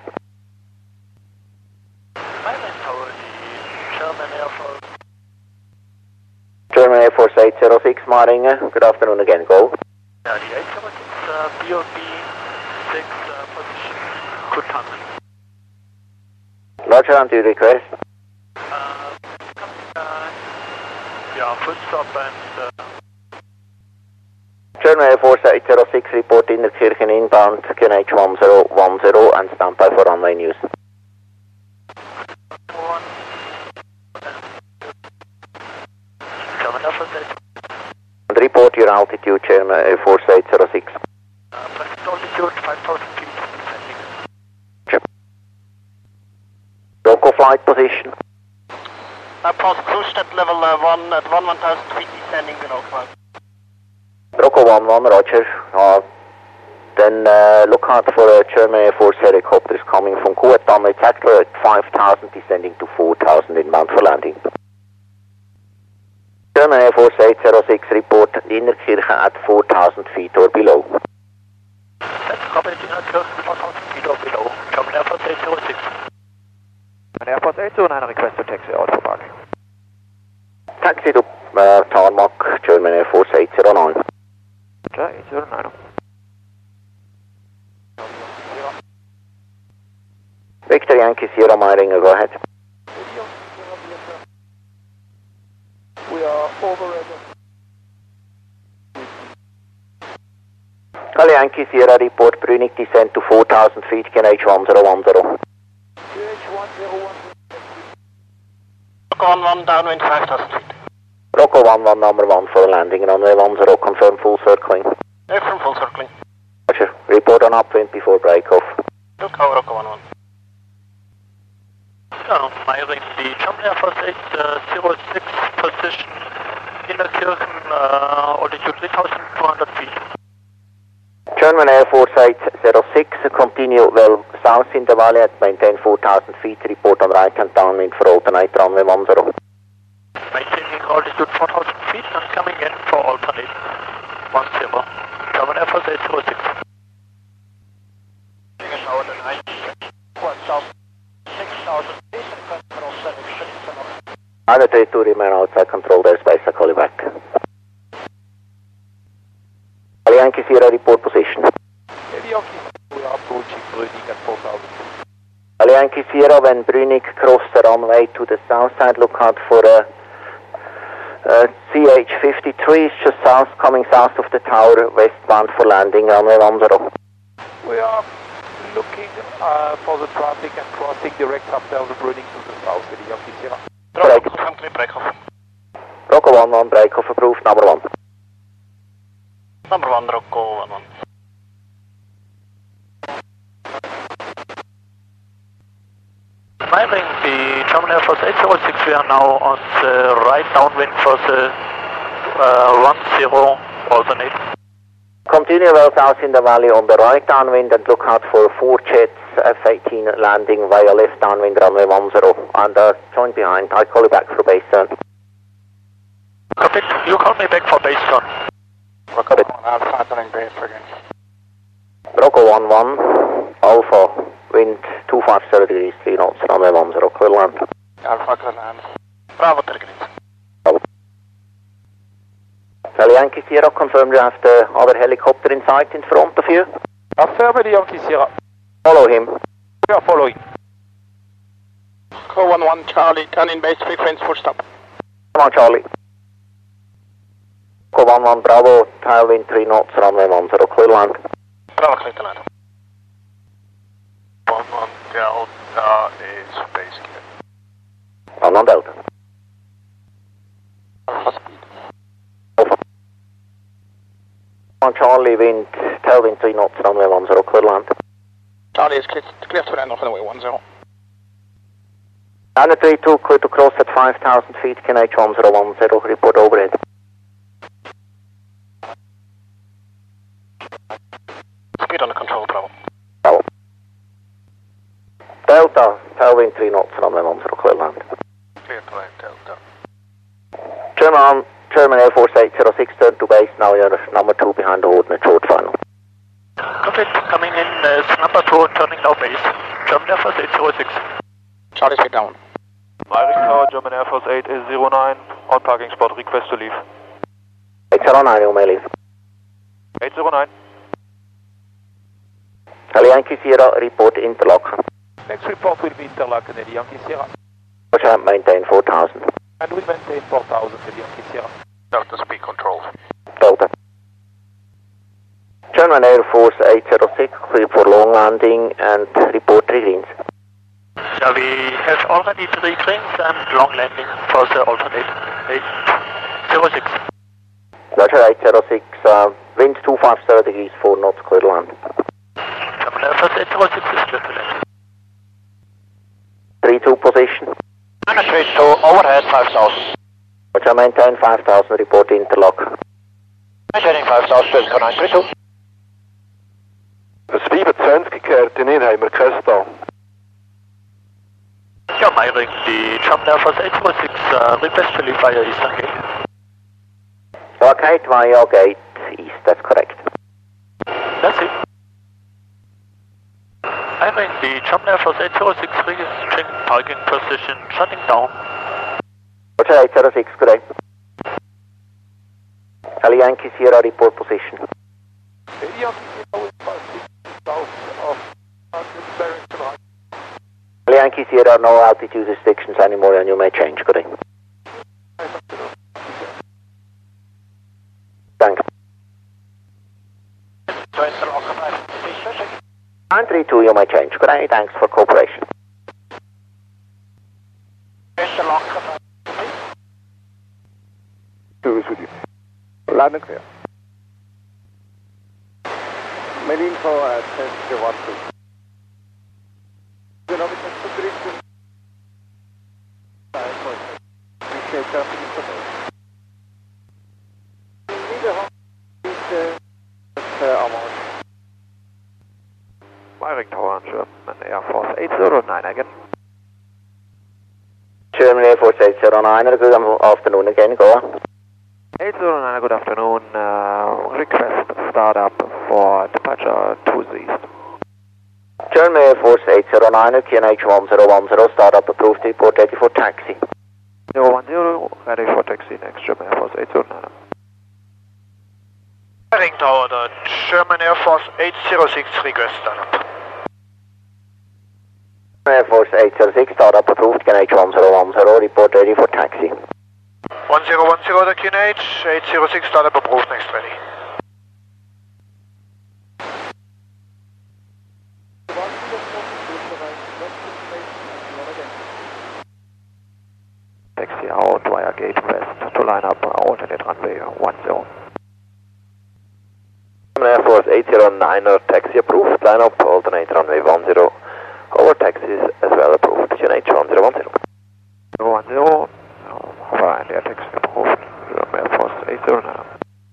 German Air Force eight zero six, Meiringen, good afternoon again, go. Yeah, the eight zero six, uh, B O B six uh, position, good timing. Roger, and do you request? Uh, uh, yeah, full stop and... Uh... German Air Force eight zero six, report Innerkirchen inbound, Q N H one zero one zero and stand by for runway news. And report your altitude, German Air Force eight zero six. Uh, present altitude five thousand feet, descending. Sure. Local flight position. Uh, pause cruise at level uh, one at one one thousand feet, descending below cloud. Rocco one one, Roger. Uh, then uh, look out for a German Air Force helicopters coming from Kuatam. It's actually at five thousand, descending to four thousand inbound for landing. German Air Force eight zero six, report Innerkirchen at four thousand feet or below. That's covered Innerkirchen four thousand feet or below. German Air Force eight zero six. German Air Force eight zero nine, request to taxi out for parking. Taxi to uh, tarmac, German Air Force eight zero nine. Roger, eight zero nine. Victor Yankee Sierra Myringer, go ahead. We are over at Charlie Yankee Sierra, report Brünig descent to four thousand feet, Q N H one zero one zero. Q H one zero one. Rocco one one, downwind five thousand feet. Rocco one one, number one for landing, runway one zero, confirm full circling. Affirm full circling. Roger, report on upwind before break-off. Rocco, Rocco one one. Yeah, Myring, the German Air Force eight zero six position, Innerkirchen, uh, altitude three thousand two hundred feet. German Air Force eight zero six, continue well south in the valley at maintain four thousand feet, report on right hand downwind for alternate runway one zero. Maintaining altitude four thousand feet and coming in for alternate one zero. German Air Force eight zero six. Either three two remain outside controlled airspace, I call you back. Yankee Sierra, report position. We are approaching Brünig at four thousand. Yankee Sierra, when Brünig crossed the runway to the south side, look out for a, a C H fifty-three, it's just south, coming south of the tower, westbound for landing, runway one zero. We are looking uh, for the traffic and crossing direct after the Brünig to the south with the Yankee Sierra. Rocco, confirm clear break-off. Rocco one one, break-off approved, number one. Number one, Rocco one one. Myring, the German Air Force eight zero six, we are now on the right downwind for the uh, one zero alternate. Continue well south in the valley on the right downwind and look out for four jets F eighteen landing via left downwind runway one zero and uh, join behind. I'll call you back for base turn. Copy, you call me back for base turn. Rocco one one, Alpha turning base again. Rocco one one, Alpha, wind two five zero degrees, three knots, runway one zero, clear land. Alpha clear land. Bravo, Tergris. Bravo. Charlie Yankee Sierra, confirmed you have the other helicopter in sight in front of you. Affirm the Yankee Sierra. Follow him. We are following. Rocco one one, Charlie, turn in base frequency for stop. Come on, Charlie. Rocco one one, Bravo, tailwind three knots, runway one zero, clear land. Bravo, clear to land. one one, Delta is base clear. one one, Delta. Alpha speed. Alpha. Come on, Charlie, wind, tailwind three knots, runway one zero, clear land. Charlie is clear, clear to land off runway one zero. Niner three two, clear to cross at five thousand feet, Q N H one zero one zero, report overhead. Speed under control, Bravo. Bravo. Delta, tailwind three knots, runway one zero, clear land. Clear to land, Delta. German, German Air Force eight zero six, turn to base, now you're number two behind the ordinate short final. Copy, coming in as uh, number two, turning now base. German Air Force eight zero six. Charlie, speed down. Myring Tower, German Air Force eight zero nine, on parking spot, request to leave. eight zero nine, you may leave. eight zero nine. Charlie Yankee Sierra, report interlock. Next report will be Interlaken at the Yankee Sierra. Roger, maintain four thousand. And we maintain four thousand at the Yankee Sierra. Delta speed control. Delta. German Air Force eight zero six, clear for long landing and report three greens. Yeah, we have already three greens and long landing for the alternate. eight zero six. Roger, eight zero six, uh, wind two five zero degrees, four knots, clear land. German Air Force eight zero six is clear to land. three two position. three two, overhead five thousand. Roger, maintain five thousand, report interlock. Maintaining five thousand, Delta nine three two. Das fünfundzwanzig gekehrt in Inheimer Köstall. Ja, Myring, the German Air Force eight zero six, uh, request to leave via Eastern Gate. Locate via gate east, that's correct. That's it. Myring, the German Air Force eight zero six, reaching parking position, shutting down. Roger, eight zero six, good day. Charlie Yankee Sierra, report position. Yankee Sierra is passing south of direction right. Yankee Sierra, no altitude restrictions anymore and you may change, good day. Thanks. nine three two, you may change, good day, thanks for cooperation. Two is with you. Loud and clear. Main info at test one two. Wiring tower, German Air Force eight zero nine again. German Air Force eight zero nine, good afternoon again, go on. eight zero nine, good afternoon. Uh, request startup for departure to the east. German Air Force eight zero nine, Q N H one zero one zero, startup approved, report ready for taxi. zero one zero, ready for taxi, next German Air Force eight zero nine. Wiring tower, the German Air Force eight zero six, request startup. Air Force eight zero six, startup approved, Q N H one zero one zero, report ready for taxi. one zero one zero, the Q N H, eight zero six, startup approved, next ready. Taxi out via gate west to line up alternate runway one zero. Air Force eight zero nine, taxi approved, line up alternate runway one zero. Over taxis as well approved, Q N H one zero one zero. zero one zero, hover and air taxi approved, Air Force eight zero nine.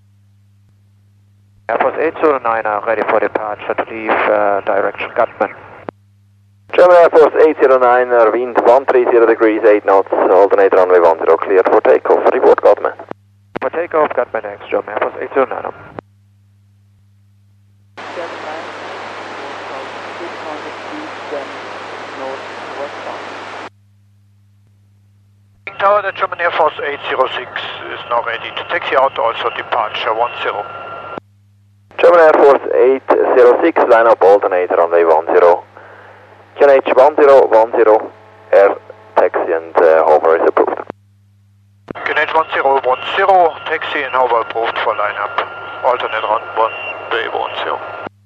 Air Force eight zero nine are ready for departure to leave uh, direction Gutman. German Air Force eight zero nine, wind one three zero degrees, eight knots, alternate runway one zero, cleared for takeoff, report Gutman. For takeoff, Gutman next, German Air Force eight zero nine. Tower, the German Air Force eight zero six is now ready to taxi out, also departure one zero. German Air Force eight zero six, line up alternate runway one zero. Q N H one zero one zero, air taxi and uh, hover is approved. Q N H one zero one zero, taxi and hover approved for lineup. Alternate runway one zero.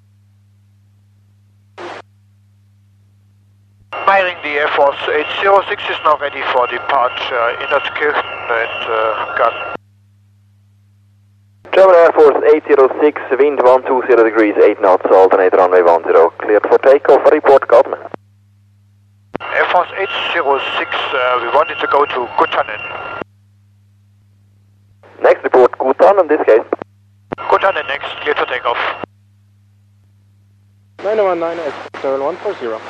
Wiring, the Air Force eight zero six is now ready for departure, Innertkirchen and uh, Gun. German Air Force eight zero six, wind one two zero degrees, eight knots, alternate runway one zero, cleared for takeoff, report Gutman. Air Force eight zero six, uh, we wanted to go to Gutanen. Next report, Gutanen in this case. Gutanen next, cleared for takeoff. nine one nine S seven one four zero.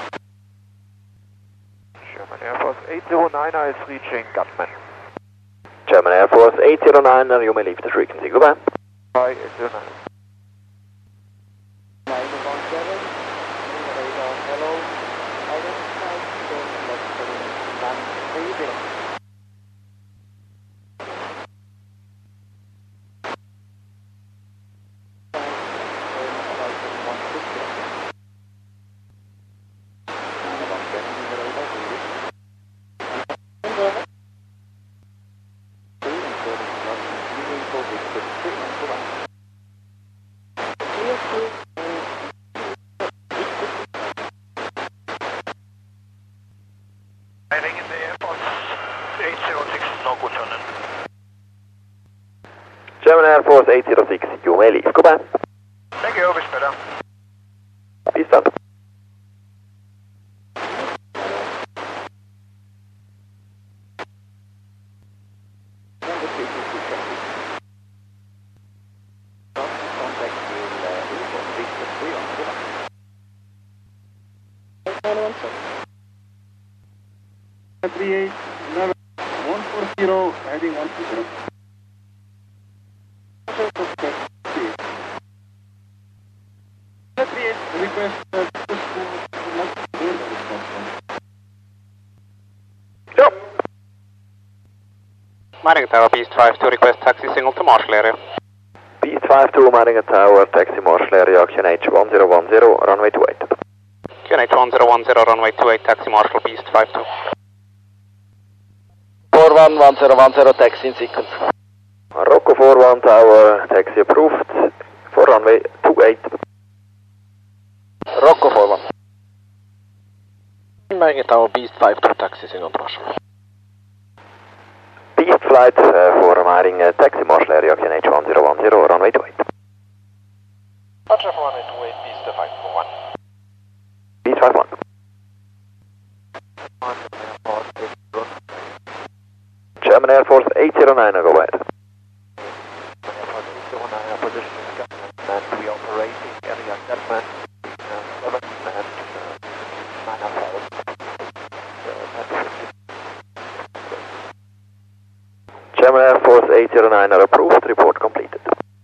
German Air Force eight zero nine is reaching Gutman. German Air Force eight zero nine, you may leave the frequency, goodbye. Bye, eight zero nine. nine one seven, radar, hello, identify, don't let one three zero. German Air Force eight zero six, you may leave, goodbye. Thank you, bis später. Bis dann. three eight eleven one four zero, heading one two zero. Request uh, Yep. Mining Tower, Beast five to request taxi signal to Marshall area. Beast five two, Maringa Tower, taxi Marshall area, Q N H one zero one zero, runway two eight. Q N H one zero one zero, runway two eight, taxi Marshall, Beast five two. four one one zero one zero, taxi in sequence. Rocco four one Tower, taxi approved, for runway two eight. Rocco four one. Maringa Tower, Beast five two, taxis in approach. Beast flight uh, for Maringa, taxi Marshall area, Q N H one zero one zero, runway two eight. Roger for runway two eight, Beast five one. Beast five one. German Air Force eight zero nine, go ahead. Position is Gatman, and we operating area Gatman, seven and nine thousand. German Air Force eight zero nine are approved, report completed.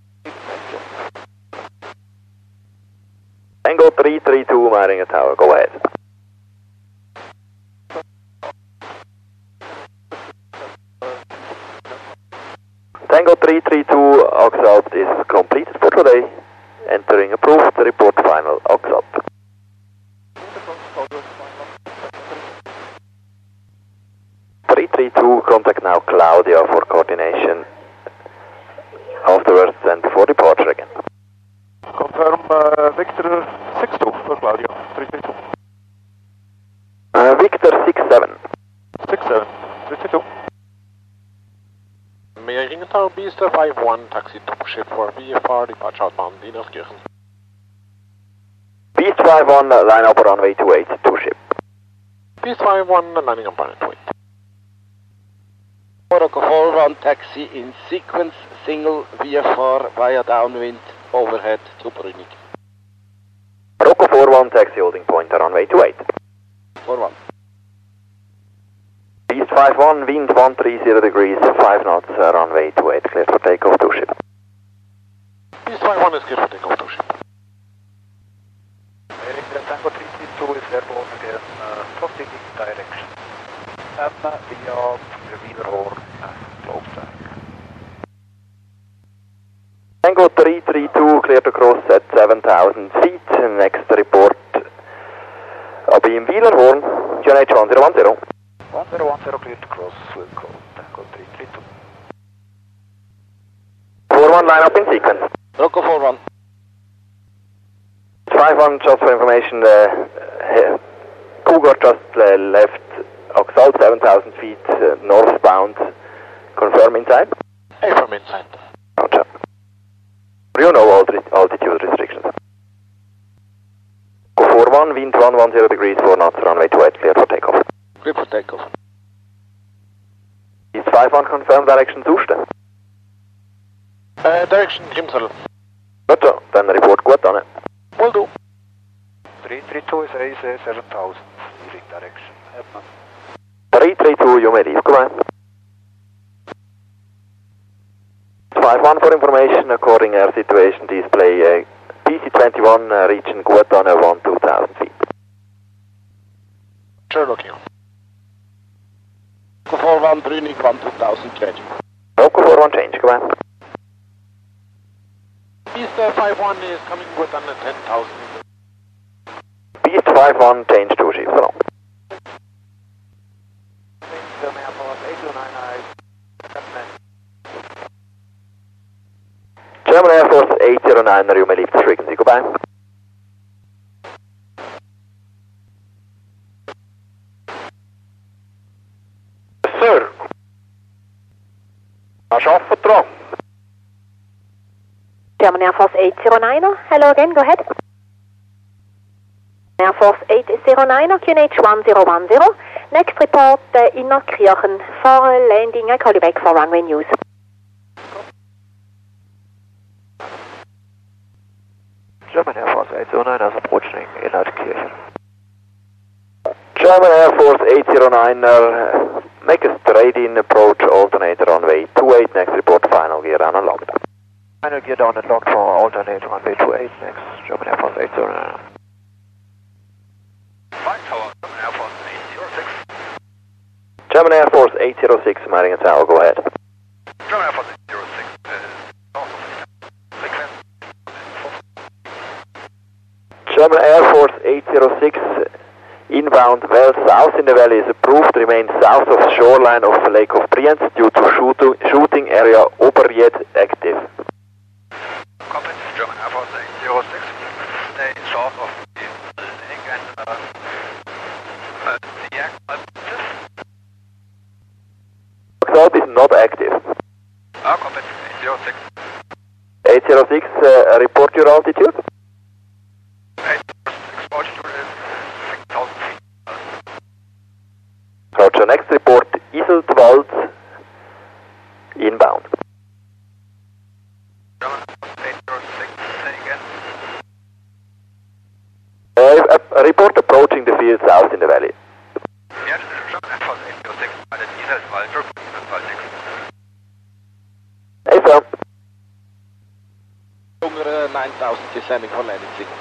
Tango three three two, Maringa Tower, go ahead. Tango three three two, Oxalt is completed for today. Entering approved, report final, Oxalt. three three two, contact now Claudia for coordination. Afterwards and before departure again. Confirm uh, Victor six two for Claudia, three three two. Uh, Victor six seven. six seven, three three two. Maringa Tower, Beast five one, taxi to ship for V F R, departure outbound Wienerkirchen. Beast five one, line up runway two eight, two ship. Beast five one, landing on planet two eight. Rocco four one, taxi in sequence, single V F R via downwind, overhead to Brünig. Rocco four one, taxi holding point, runway two eight. four one. Beast five one, wind one three zero degrees, five knots, uh, runway two eight, clear for takeoff, two ship. Beast five one is clear for takeoff, two ship. Maringa Tango three three two is airborne again, uh, proceeding direction. And uh, beyond the Wienerhorn and Globetrack. Tango three three two, clear to cross at seven thousand feet. Next report, I'll be in Wienerhorn, Q N H one zero one zero. one zero one zero, clear to cross, will call Tango three three two. four one, line up in sequence. Rocco four one. five one, just for information, uh, uh, Cougar just uh, left Oxalt, seven thousand feet, uh, northbound. Confirm inside? Affirm inside. Roger. You know all the altitude restrictions. four one, wind one one zero degrees, four knots, runway two eight, clear for takeoff. Clear for takeoff. Is five one confirm direction Suste? Uh, direction Grimsel. Good, so, then report gut on it. Will do. three three two is A C seven thousand, leaving direction. Edmund. three three two, you may leave, come on. five one for information, according air situation display, uh, P C twenty-one, uh, reaching Guatana one two thousand feet. Sure, looking on. Rocco four one, Brünig one two thousand, change. Rocco four one, change, come on. Beast five one is coming with under ten thousand. Beast five one, change two ships along. German Air Force eight two nine nine, German Air Force eight zero nine, you may leave the frequency, goodbye. Sir. Hast du Vertrag? German Air Force eight zero nine, hello again, go ahead. Air Force eight zero nine, Q N H one zero one zero. Next report, uh, Innerkirchen for landing. I call you back for runway news. German Air Force eight zero nine is approaching Innerkirchen. German Air Force eight zero nine, uh, make a straight-in approach, alternate runway two eight, next report, final gear down and locked. Final gear down and locked for alternate runway two eight, next German Air Force eight zero nine. Flight Tower, German Air Force eight zero six. German Air Force eight zero six, Maringa Tower, go ahead. German Air Force eight zero six is also six. German Air Force eight zero six, inbound well south in the valley is approved, remain south of shoreline of Lake of Brienz due to shooting, shooting area Oberried active. Copy, German Air Force eight zero six, stay south of the lake and uh, uh, the active. Oxalp is not active. Ah, copy, eight zero six. eight zero six, uh, report your altitude. eight zero six, altitude is six thousand feet. Roger, next report, Iseltwald, inbound. German eight zero six, say again. Uh, a, a report approaching the field south in the valley. Yes, German Air Force eight zero six, by the Iseltwald, Iseltwald six. Hey, firm. Longer nine thousand descending for landing signal.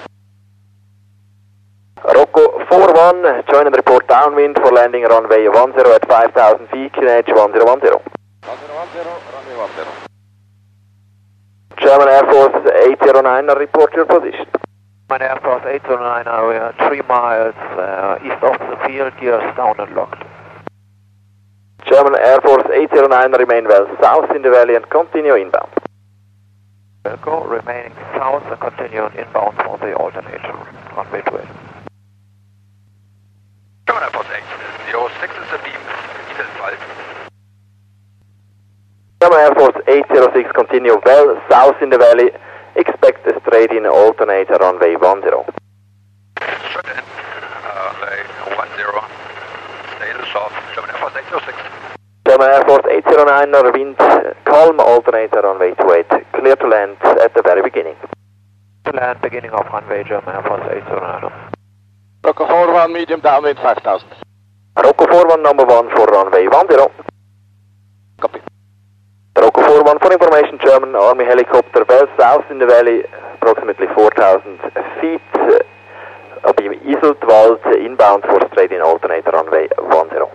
Rocco four one, join and report downwind for landing runway one zero at five thousand feet, Q N H one zero one zero. one zero one zero, runway one zero. German Air Force eight zero nine, report your position. German Air Force eight zero nine, we are three miles uh, east of the field, gears down and locked. German Air Force eight zero nine, remain well south in the valley and continue inbound. Go, remaining south and continue inbound for the alternator, runway two eight. German Air Force eight zero six is the beam, Iseltwald. German Air Force eight zero six, continue well south in the valley, expect a straight-in alternator runway one zero. Straight in, uh, runway one zero, stay to the south, German Air Force eight zero six. German Air Force eight zero nine, wind calm, alternator runway two eight, clear to land at the very beginning. To land, beginning of runway, German Air Force eight zero nine. Rocco four one, medium downwind five thousand. Rocco four one, number one for runway one zero. Copy. Rocco four one, for information, German Army helicopter well south in the valley, approximately four thousand feet, uh, beam Iseltwald, inbound for straight-in alternator runway one zero.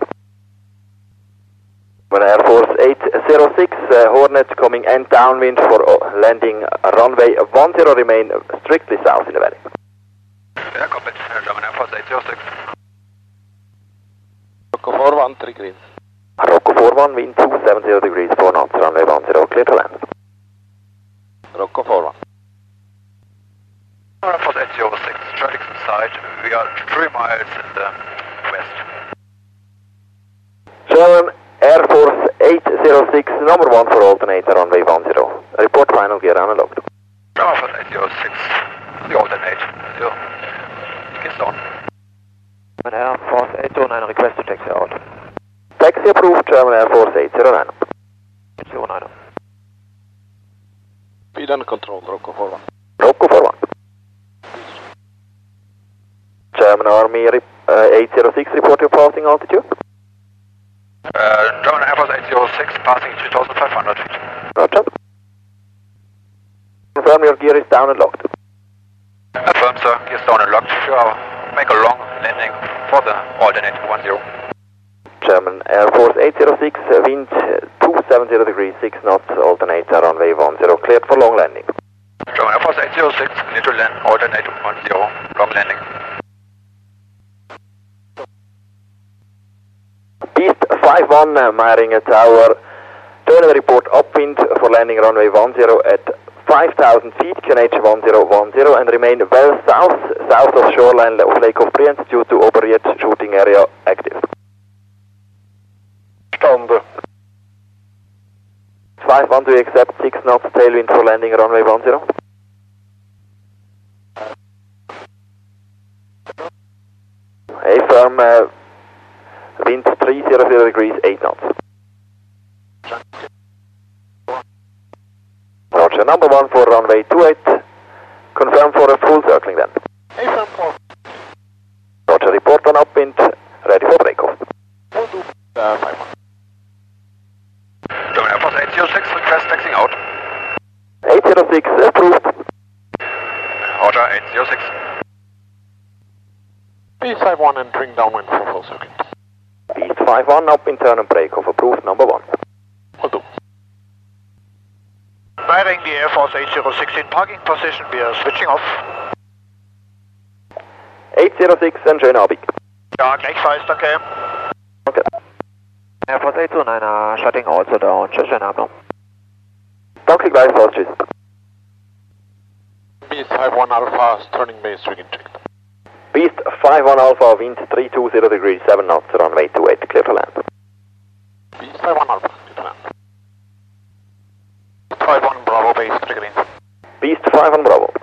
German Air Force eight zero six, uh, Hornet coming and downwind for uh, landing uh, runway one zero, remain strictly south in the valley. Yeah, copy, German Air Force eight zero six. Rocco four one, three greens. Rocco four one, wind two seven zero degrees, four knots, runway one zero, clear to land. Rocco four one. German Air Force eight zero six, traffic inside, we are three miles in the west. German Air Force eight zero six, number one for alternator runway one zero. Report final gear unlocked. German Air Force eight zero six, the alternate, so, gets on. German Air Force eight zero nine, request to taxi out. Taxi approved, German Air Force eight zero nine. eight zero nine. Speed under control, Rocco four one. Rocco four one. German Army uh, eight zero six, report your passing altitude. Uh, German Air Force eight zero six, passing two thousand five hundred feet. Roger. Confirm your gear is down and locked. Affirm, sir, gear is down and locked. You are make a long landing for the alternate one zero. German Air Force eight zero six, wind two seven zero degrees, six knots, alternator runway one zero, cleared for long landing. German Air Force eight zero six, clear to land, alternate one zero, long landing. Beast five one, uh, Meiringen Tower, turn and report upwind for landing runway one zero at five thousand feet, Q N H one zero one zero, and remain well south, south of shoreline of Lake of Brienz due to Oberried shooting area active. Stande. five one, do you accept six knots tailwind for landing runway one zero? Hey, firm, uh, wind three zero zero degrees, eight knots. Roger, number one for runway two eight. Confirm for a full circling then. Hey, firm four. Roger, report on upwind, ready for breakoff. Will do. Uh, five one. German Air Force eight zero six, request taxing out. eight zero six, approved. Roger, eight zero six. Beast five one entering downwind for full circuit. Beast five one, upwind turn and breakoff, approved, number one. Will do. Meiringen, the Air Force eight zero six in parking position, we are switching off. eight zero six, einen schönen Abend. Ja, gleichfalls, danke. Okay. Air Force eight two nine, uh, shutting also down. Tschüss, schönen Abend noch. Danke gleichfalls, tschüss. Beast five one Alpha, turning base, rigging checked. Beast five one Alpha, wind three two zero degrees, seven knots, runway two eight, clear to land. Beast five one Alpha, clear to land. five one Bravo base, clear in. Beast five one Bravo.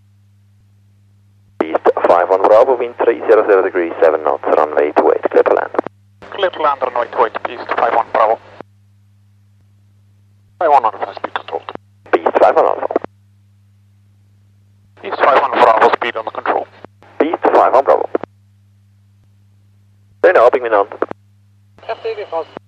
Beast five one Bravo, wind three zero zero degrees, seven knots, runway two eight, clear to land. Clear to land, runway two eight, Beast five one Bravo. five one Alpha, speed controlled. Beast five one Alpha. Beast five one Bravo, speed under control. Beast five one Bravo. Schönen Abend miteinander. F D G fast.